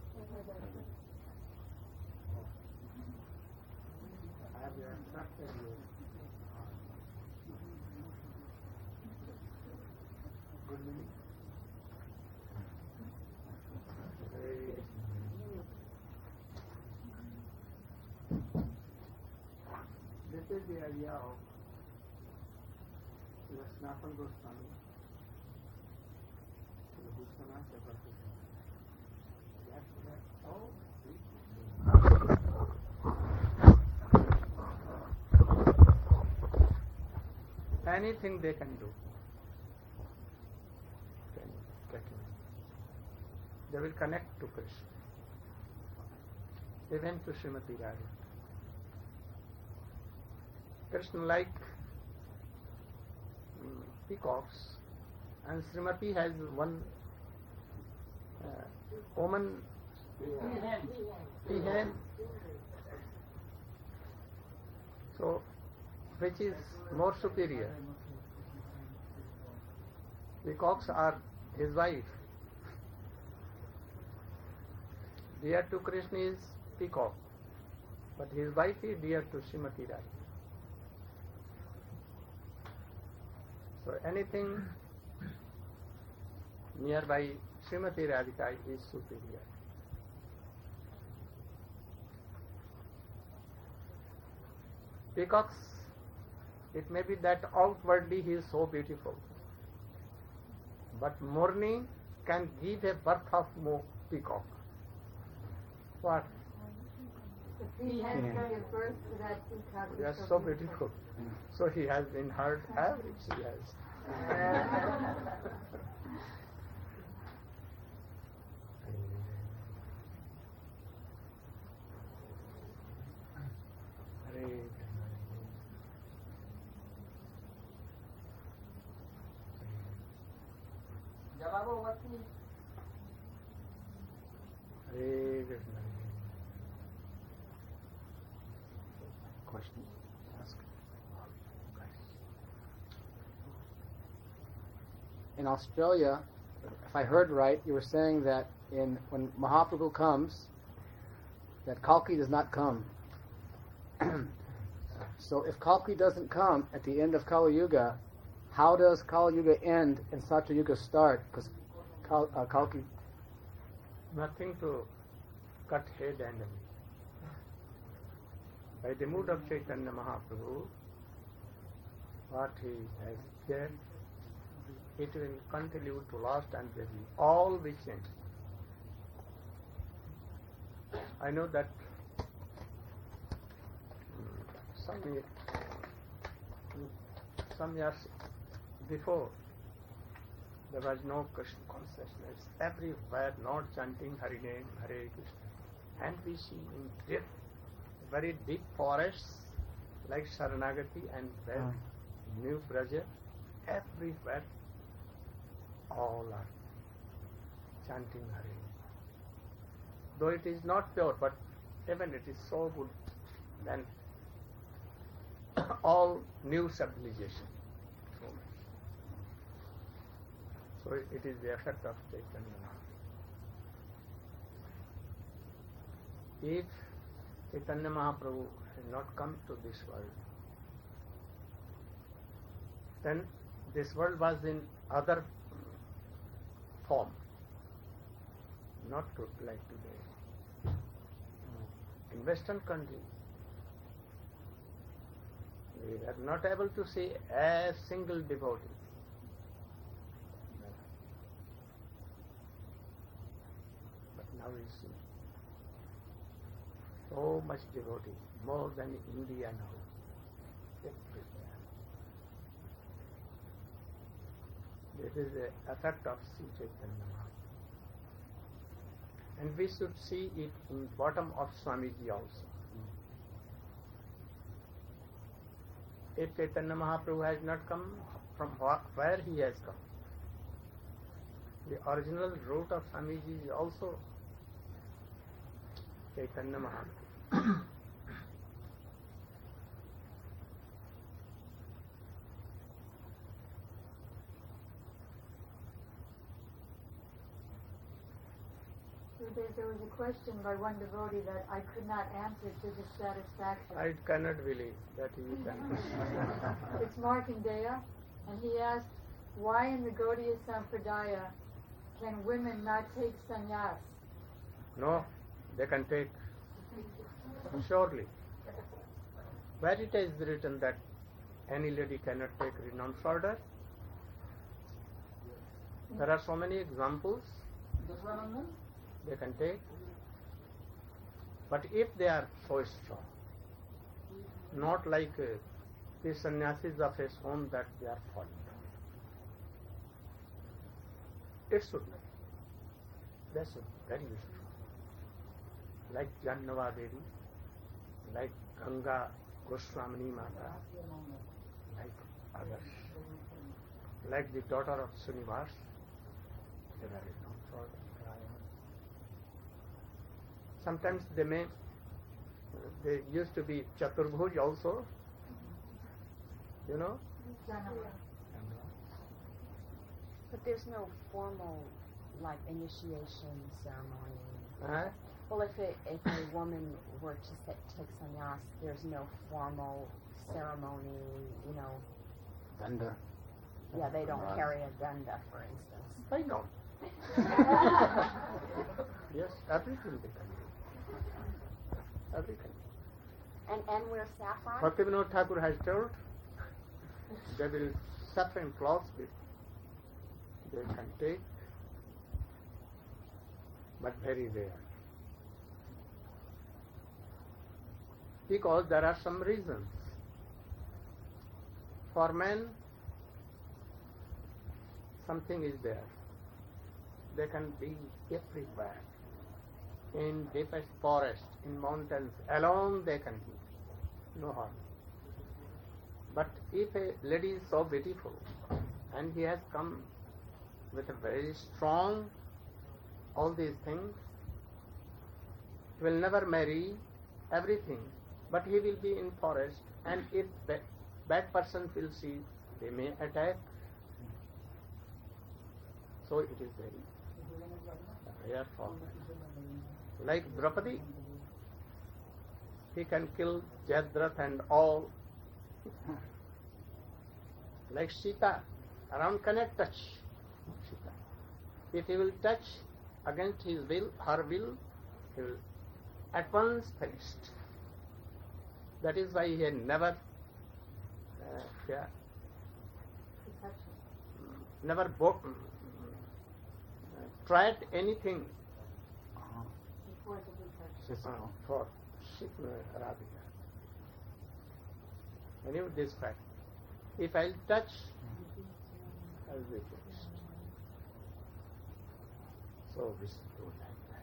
I have instructed you. Good morning. This is the idea of Sanatana Goswami, the Bhusana Chakravarti. That's that. Oh, anything they can do. Can get in. They will connect to Krishna. Even to Srimati Radha. Krishna like um, peacocks, and Srimati has one uh, woman peahen. So, which is more superior? Peacocks are his wife. Dear to Krishna is peacock, but his wife is dear to Srimati Radha. So anything nearby Srimati Radhika is superior. Peacocks, it may be that outwardly he is so beautiful, but Murni can give a birth of more peacock. What? He has yeah. given birth to that peacock. They are so beautiful. So he has been heard average, he has. Hare Krishna. Question? Ask. In Australia, if I heard right, you were saying that in when Mahaprabhu comes, that Kalki does not come. So if Kalki doesn't come at the end of Kali Yuga, how does Kali Yuga end and Satya Yuga start? Because Kal, uh, Kalki... Nothing to cut head and by the mood of Chaitanya Mahaprabhu, what he has said, it will continue to last and there will all be changed. I know that some, year, some years before, there was no Krishna consciousness. Everywhere, not chanting Hari name, Hare Krishna. And we see in deep, very deep forests like Sharanagati and where oh. New Braja, everywhere, all are chanting Hari. Though it is not pure, but even it is so good, then all new civilization. So it is the effect of Chaitanya. If Chaitanya Mahaprabhu had not come to this world, then this world was in other form, not to, like today. In Western countries, we are not able to see a single devotee. But now we see so much devotee, more than India now. Everywhere. This is the effect of Sri Chaitanya Mahaprabhu. And we should see it in bottom of Swamiji also. If Chaitanya Mahaprabhu has not come, from where he has come? The original root of Swamiji is also Chaitanya Mahaprabhu. There was a question by one devotee that I could not answer to his satisfaction. I cannot believe that you can. It's Markandeya, and he asked, why in the Gaudiya Sampradaya can women not take sannyas? No, they can take. Surely. Where it is written that any lady cannot take renounce order? There are so many examples. They can take. But if they are so strong, not like uh, the sannyasis of his home that they are falling down. It should be. They should be very strong. Like Jannava Devi, like Ganga Goswamini Mata, like others, like the daughter of Srinivas, they were known for. Sometimes they may, they used to be Chaturbhuj also, you know. But there's no formal, like, initiation ceremony. Uh-huh. Well, if it, if a woman were to set, take sannyas, there's no formal ceremony, you know. Danda. Yeah, they don't carry a danda, for instance. I know. Yes, everything they can do. Everything. And and wear saffron? Bhaktivinoda Thakur has told they will saffron cloth with they can take, but very rare. Because there are some reasons. For men, something is there. They can be everywhere. In deepest forest, in mountains, alone they can be. No harm. But if a lady is so beautiful, and he has come with a very strong, all these things, he will never marry, everything, but he will be in forest, and if the bad person will see, they may attack. So it is very rare for men. Like Draupadi, he can kill Jayadratha and all. Like Sita, around cannot touch Sita. If he will touch against his will, her will, he will at once finished. That is why he had never, uh, yeah, never bo- uh, tried anything uh, for uh, Radhika. I knew this fact. If I'll touch, I'll be finished. So we should do like that.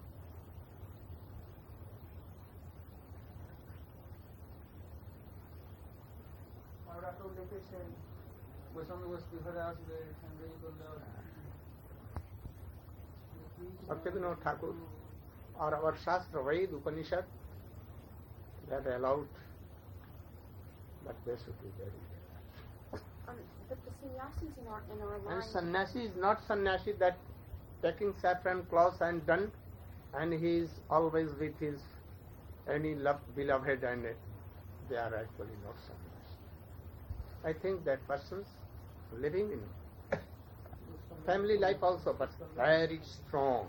Bhaktivinoda Thakur or our Shastra, Ved, Upanishad, that allowed, but they should be very rare. Um, but the sannyasis in our, in our line... And sannyasi is not sannyasi that taking saffron cloth and done, and he is always with his any love, beloved, and they are actually not sannyasi. I think that persons living in family life also, but very strong.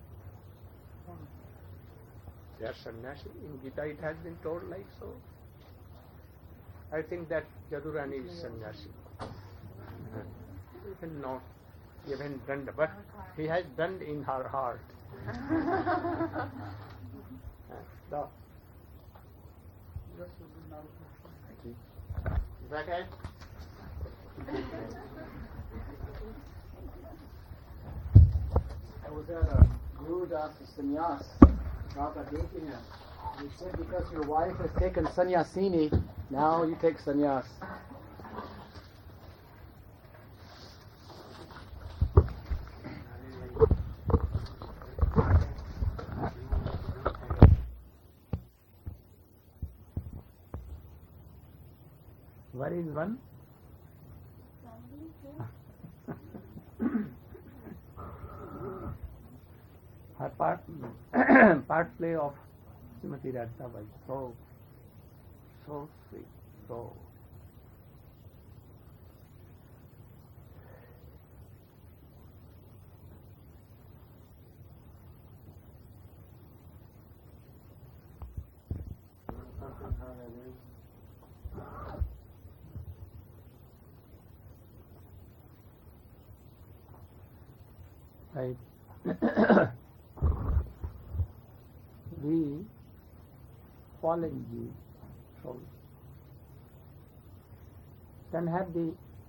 They are sannyasi. In Gita it has been told like so. I think that Jadurani is sannyasi. Even not even done, but he has done in her heart. So, Bracket. I was at a Guru Das sannyas about a him. He said, because your wife has taken sannyasini, Now you take sannyas. Where is one? Her part, part play of Srimati Radha was so, so sweet, so. Right. We fallen you soul can have the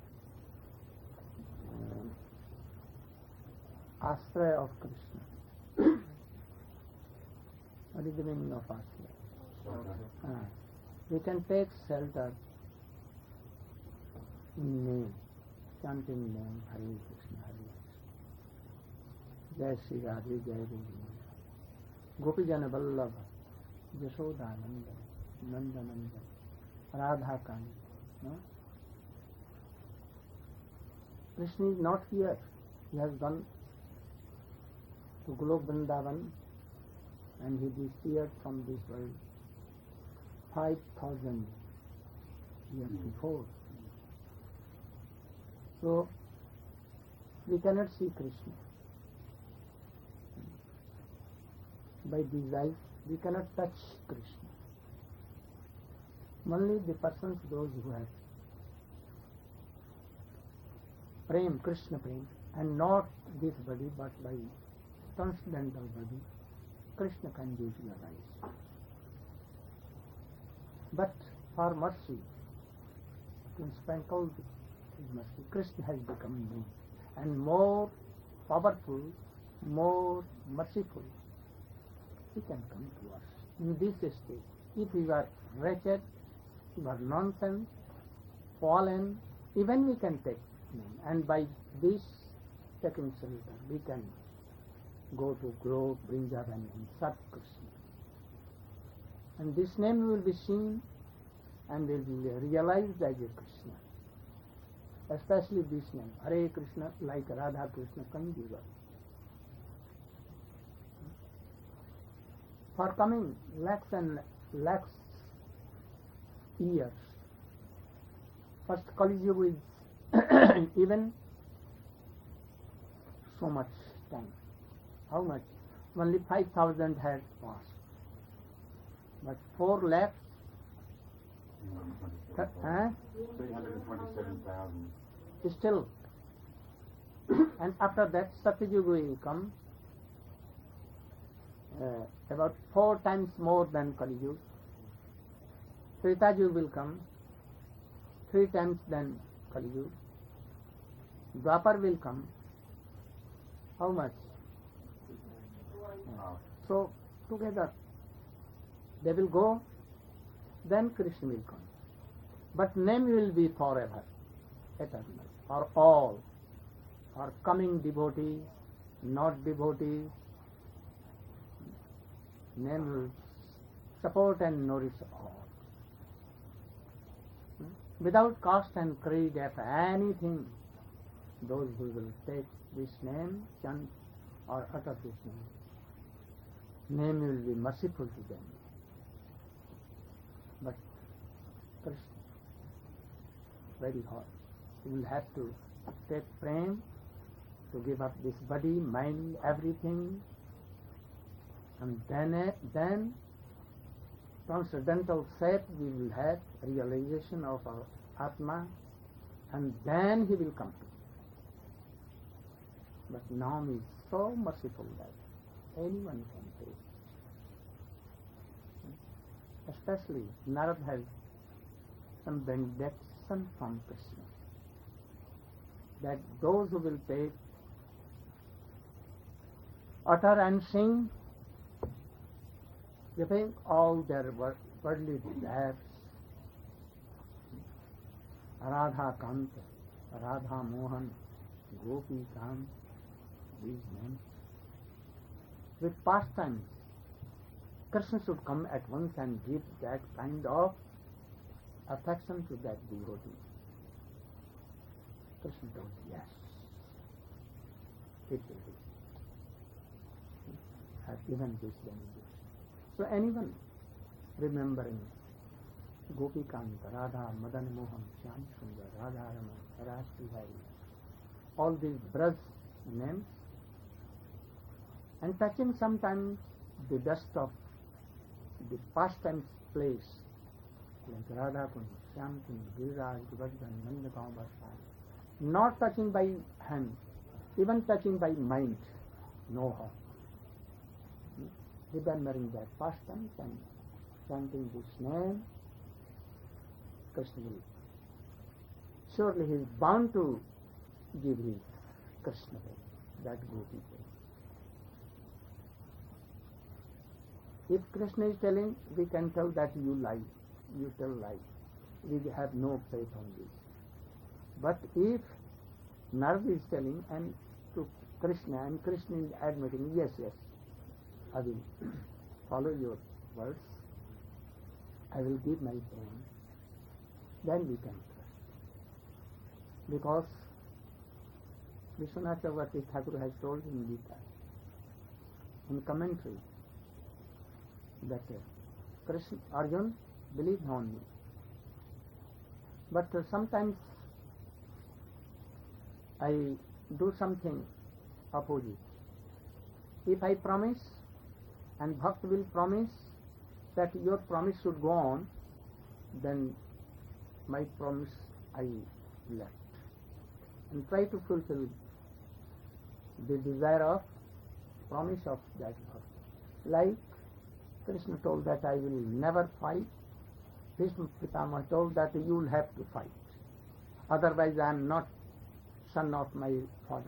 uh, ashraya of Krishna. What is the meaning of ashraya? Uh, we can take shelter in name, chanting name, Hare Krishna, Hare Krishna. Jai Shri Radhe, Jai Radhe. Gopijana Vallabha, Jashodananda, Nandananda, Radha Kani. No? Krishna is not here. He has gone to Golok Vrindavan and he disappeared from this world five thousand years before. So, we cannot see Krishna. By these eyes, we cannot touch Krishna. Only the persons, those who have prem, Krishna prem, and not this body, but by transcendental body, Krishna can visualize. But for mercy, to sprinkle his mercy, Krishna has become known, and more powerful, more merciful. He can come to us in this state. If we are wretched, we are nonsense, fallen, even we can take name. And by this taking shelter, we can go to Grove, Vrindavan and serve Krishna. And this name will be seen and will be realized as a Krishna. Especially this name, Hare Krishna, like Radha Krishna Kanjiva. For coming lakhs and lakhs years, first Kali Yuga is even so much time. How much? Only five thousand had passed. But four lakhs, huh? three hundred twenty-seven thousand. Still. And after that, Satya Yuga will come. Uh, about four times more than Kali Yuga. Treta Yuga will come three times than Kali Yuga. Dwapar will come. How much? Uh, so together they will go. Then Krishna will come. But name will be forever, eternal, for all, for coming devotees, not devotees. Name will support and nourish all. Without caste and creed, if anything, those who will take this name, chant or utter this name, name will be merciful to them. But Krishna, very hard. You will have to take prem to give up this body, mind, everything. And then, then transcendental shape we will have, realization of our Atma, and then he will come to. But now he is so merciful that anyone can take. Especially Narad has some benediction from Krishna, that those who will take, utter and sing, giving all their worldly desires, Radha Kanta, Radha Mohan, Gopi Kant, these names. With pastimes, Krishna should come at once and give that kind of affection to that devotee. Krishna told, yes, it will be. Have given this benediction. So anyone remembering Gopi Kanta, Radha, Madan Mohan, Shyam Sundar, Radha Raman, Ras Bihari, all these Braj names, and touching sometimes the dust of the pastimes place, like Radha Kund, Shyam Kund, Giriraj, Govardhan, Nandagaon, Varsali, not touching by hand, even touching by mind, no how. Remembering that pastimes and chanting this name, Krishna will. Surely he is bound to give his Krishna, that Gopi. If Krishna is telling, we can tell that you lie, you tell lie. We have no faith on this. But if Narad is telling and to Krishna, and Krishna is admitting, yes, yes, I will follow your words, I will give my brain, then we can trust. Because Vishwanath Chakravarti Thakur has told in Gita, in commentary, that uh, Krishna, Arjun, believe on me. But uh, sometimes I do something opposite. If I promise, and Bhakta will promise that your promise should go on, then my promise I left. And try to fulfill the desire of promise of that Bhakta. Like Krishna told that I will never fight, Bhishma Pitama told that you will have to fight. Otherwise I am not son of my father.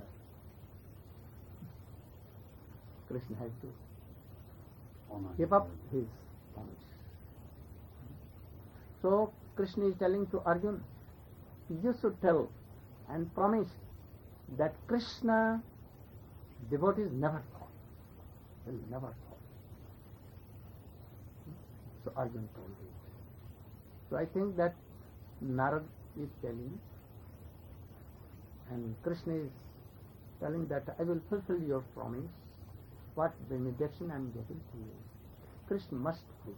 Krishna has to give up his promise. So Krishna is telling to Arjuna, you should tell and promise that Krishna devotees never fall, will never fall. So Arjuna told him. So I think that Narad is telling and Krishna is telling that I will fulfill your promise. What benediction I am getting to you. Krishna must do.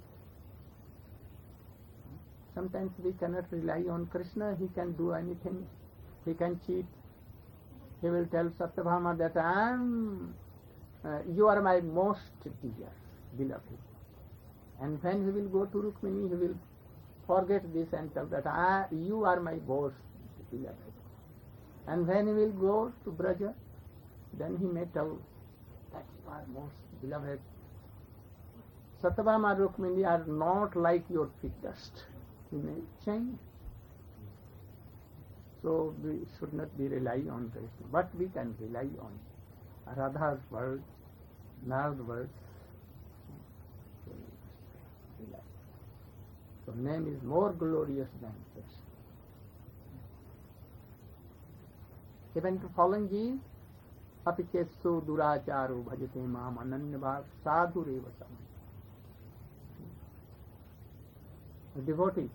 Sometimes we cannot rely on Krishna. He can do anything. He can cheat. He will tell Satyabhama that I am, uh, you are my most dear, beloved. And when he will go to Rukmini, he will forget this and tell that I, you are my most beloved. And when he will go to Braja, then he may tell that you are most beloved. Satyabhama and Rukmini are not like your feet dust. He may change. So we should not be rely on Krishna, but we can rely on Radha's words, Narad's words. So name is more glorious than Krishna. Even to following is apichetso duracharo bhajate mam ananyabhav sadhu reva sam. The devotees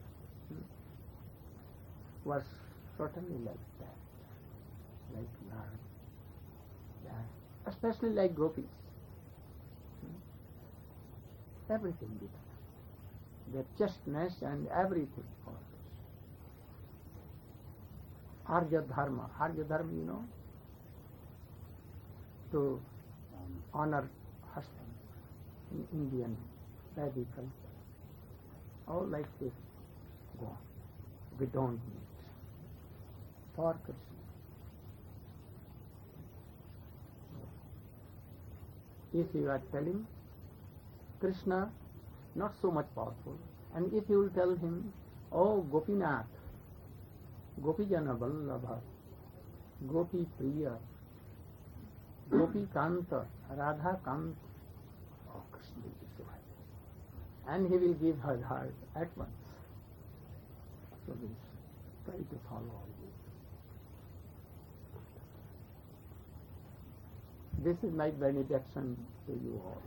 was certainly like that, like Narad, yeah. Especially like gopis. Everything given. Their chastness and everything for us. Arya Dharma. Arya Dharma, you know, to honor husband in Indian Vedic culture. All like this go on. We don't need for Krishna. If you are telling Krishna, not so much powerful, and if you will tell him, oh Gopinath, Gopijana Vallabha, Gopi Priya, Gopi Kanta, Radha Kanta, oh Krishna will be so happy. And he will give her heart at once. So this try to follow all this. This is my benediction to you all.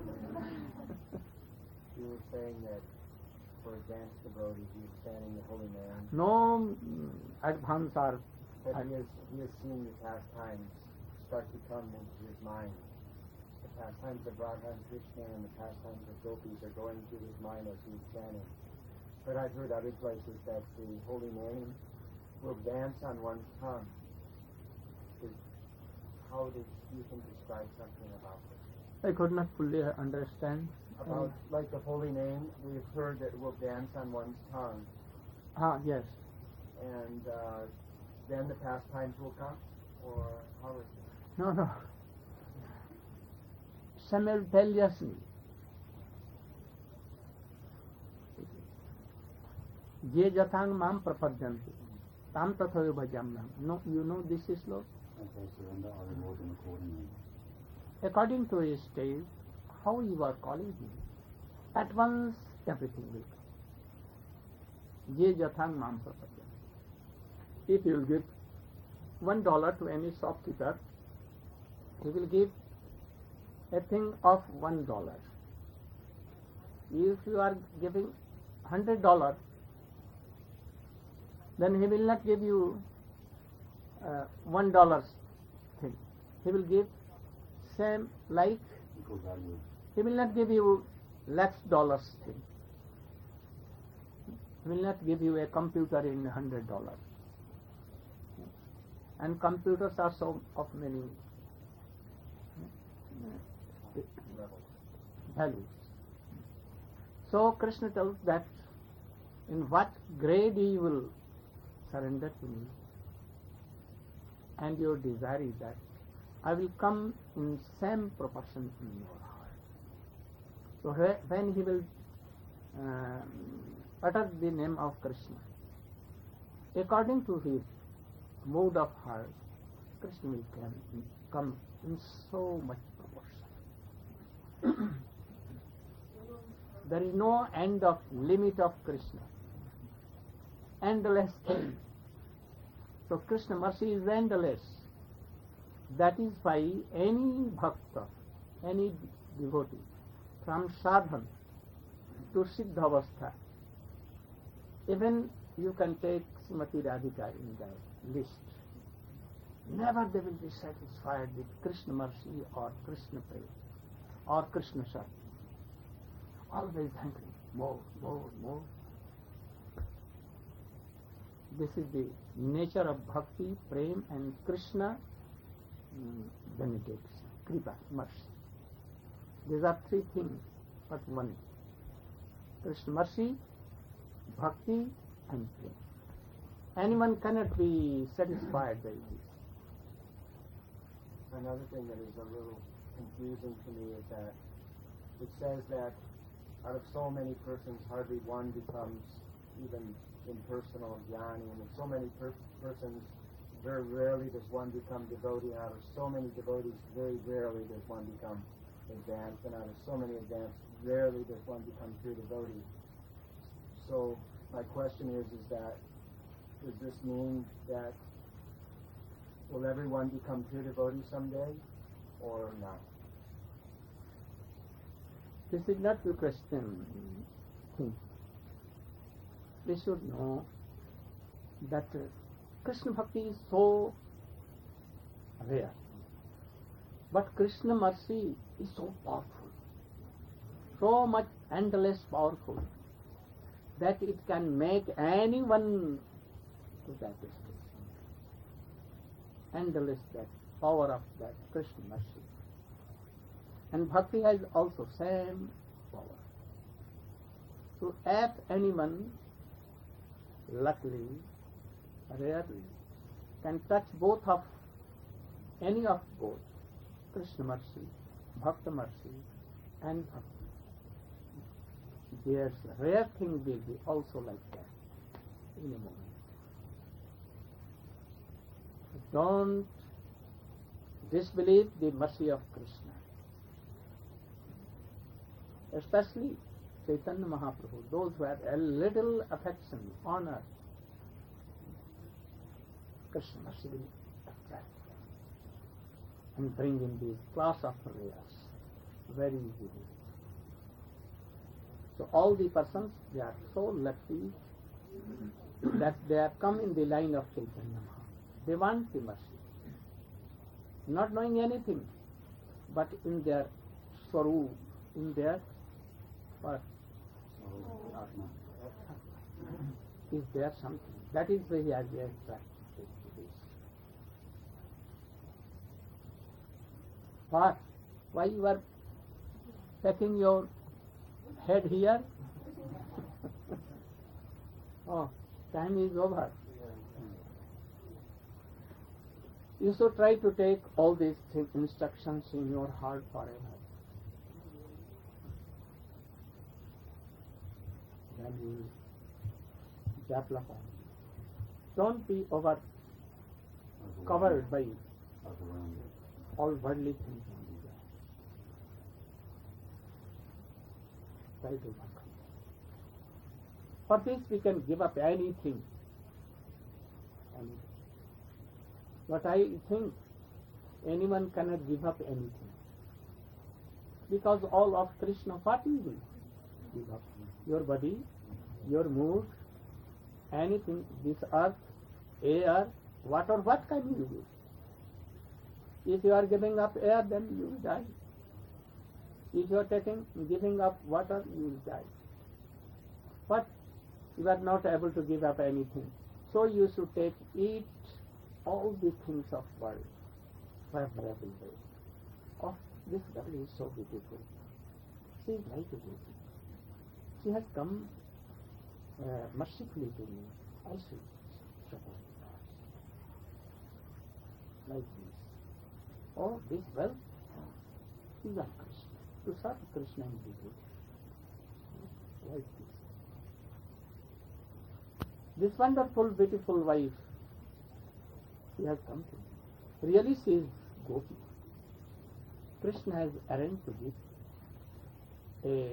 You were saying that for advanced devotees, he is standing the holy man. No mm, advance or But he has, he has seen the pastimes start to come into his mind. The pastimes of Radha and Krishna and the pastimes of gopis are going through his mind as he's standing. But I've heard other places that the holy name will dance on one's tongue. Is, how does you can describe something about this? I could not fully understand. About, like the holy name, we've heard that it will dance on one's tongue. Ah, yes. And uh, then the pastimes will come? Or how is it? No, no. Simultaneously. Je jatang mam prapadyanti tam tathayo bhajamnam. No, you know this is slow? Okay, surrender our devotion accordingly. According to his state, how you are calling him, at once everything will come. Je jatang mam prapadyanti. If you will give one dollar to any shopkeeper, he will give a thing of one dollar. If you are giving hundred dollars, then he will not give you uh, one dollar thing. He will give same like. He will not give you lakhs dollars thing. He will not give you a computer in hundred dollars. And computers are so of many values. So Krishna tells that in what grade you will surrender to me, and your desire is that I will come in same proportion in your heart. So when he will uh, utter the name of Krishna, according to his mood of heart, Krishna will come in, come in so much proportion. There is no end of limit of Krishna. Endless thing. So Krishna mercy is endless. That is why any bhakta, any devotee, from sadhana to siddhavastha, even you can take Srimati Radhika in the list, never they will be satisfied with Krishna mercy or Krishna praise or Krishna Shakti. Always hungry, more, more, more. This is the nature of bhakti, prem, and Krishna mm, benedicts, kripa, mercy. These are three things, but one. Krishna mercy, bhakti, and prem. Anyone cannot be satisfied by this. Another thing that is a little confusing to me is that it says that out of so many persons, hardly one becomes even impersonal jnani, and in so many per- persons, very rarely does one become devotee, and out of so many devotees, very rarely does one become advanced, and out of so many advanced, rarely does one become true devotee. So my question is, is that, does this mean that will everyone become true devotee someday, or not? This is not the question. Thing. We should know that uh, Krishna Bhakti is so rare. But Krishna mercy is so powerful, so much endless powerful, that it can make anyone to that state. Endless that power of that Krishna mercy. And bhakti has also same power. So if anyone, luckily, rarely, can touch both of, any of both, Krishna mercy, Bhakta mercy, and bhakti, there's a rare thing will be also like that in a moment. Don't disbelieve the mercy of Krishna. Especially Chaitanya Mahaprabhu, those who have a little affection, honor, Krishna she will attract and bring in these class of layers very easily. So all the persons, they are so lucky that they have come in the line of Chaitanya Mahaprabhu. They want the mercy. Not knowing anything, but in their swarup, in their what? Is there something? That is why he has been attracted to this. What? Why you are taking your head here? Oh, time is over. You should try to take all these th- instructions in your heart forever. Then you develop on. Don't be over covered by all worldly things. Try to work. For this we can give up anything. anything. But I think anyone cannot give up anything. Because all of Krishna, what you will give up? Your body, your mood, anything, this earth, air, water, what can you do? If you are giving up air, then you will die. If you are taking, giving up water, you will die. But you are not able to give up anything. So you should take, eat all the things of world favorable way. Oh, this girl is so beautiful. She is like a beauty. She has come uh, mercifully to me. I should support her. Like this. Oh, this wealth is of Krishna. To serve Krishna and be good. Like this. This wonderful, beautiful wife, she has come to me. Really she is Gopi. Krishna has arranged to give a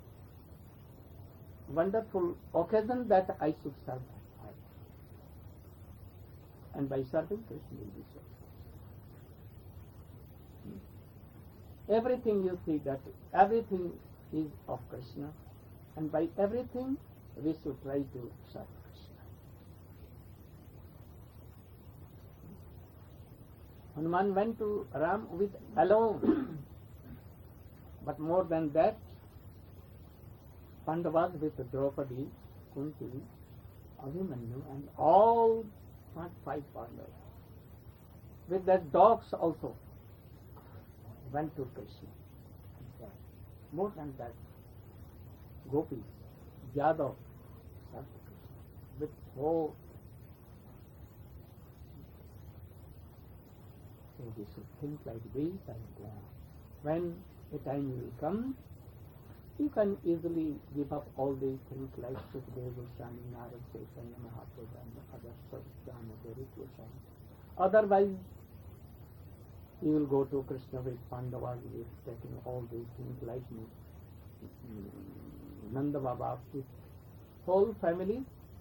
wonderful occasion that I should serve her. And by serving, Krishna will be served. Everything you see that everything is of Krishna, and by everything we should try to serve Krishna. Hanuman went to Ram with alone, but more than that, Pandavas with Draupadi, Kunti, Abhimanyu, and all not five Pandavas. With their dogs also went to Krishna. More than that, Gopis, Yadav, with whole. So we should think like this, and uh, when a time will come, you can easily give up all these things like Sukadeva Goswami, Narad, Chaitanya Mahaprabhu, and other Sadhguru Goswami. Otherwise, you will go to Krishna with Pandavas, with taking all these things like Nanda Baba, with whole family.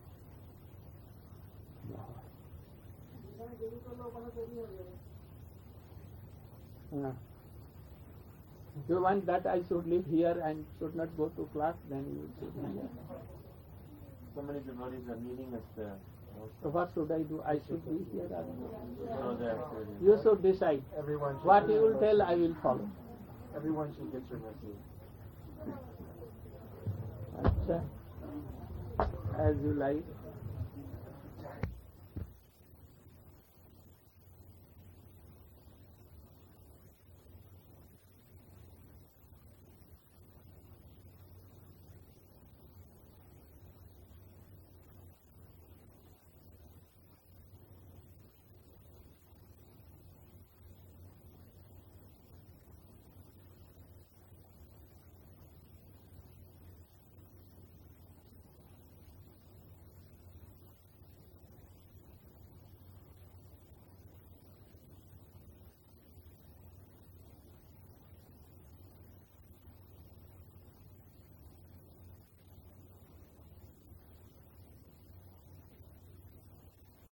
Uh, if you want that I should live here and should not go to class, then you should be here. So many devotees are meeting us there. So what should I do? I should be here. Or So there. you should decide. Everyone should What get you will your tell, message. I will follow. Everyone should get your message. Achha. As you like.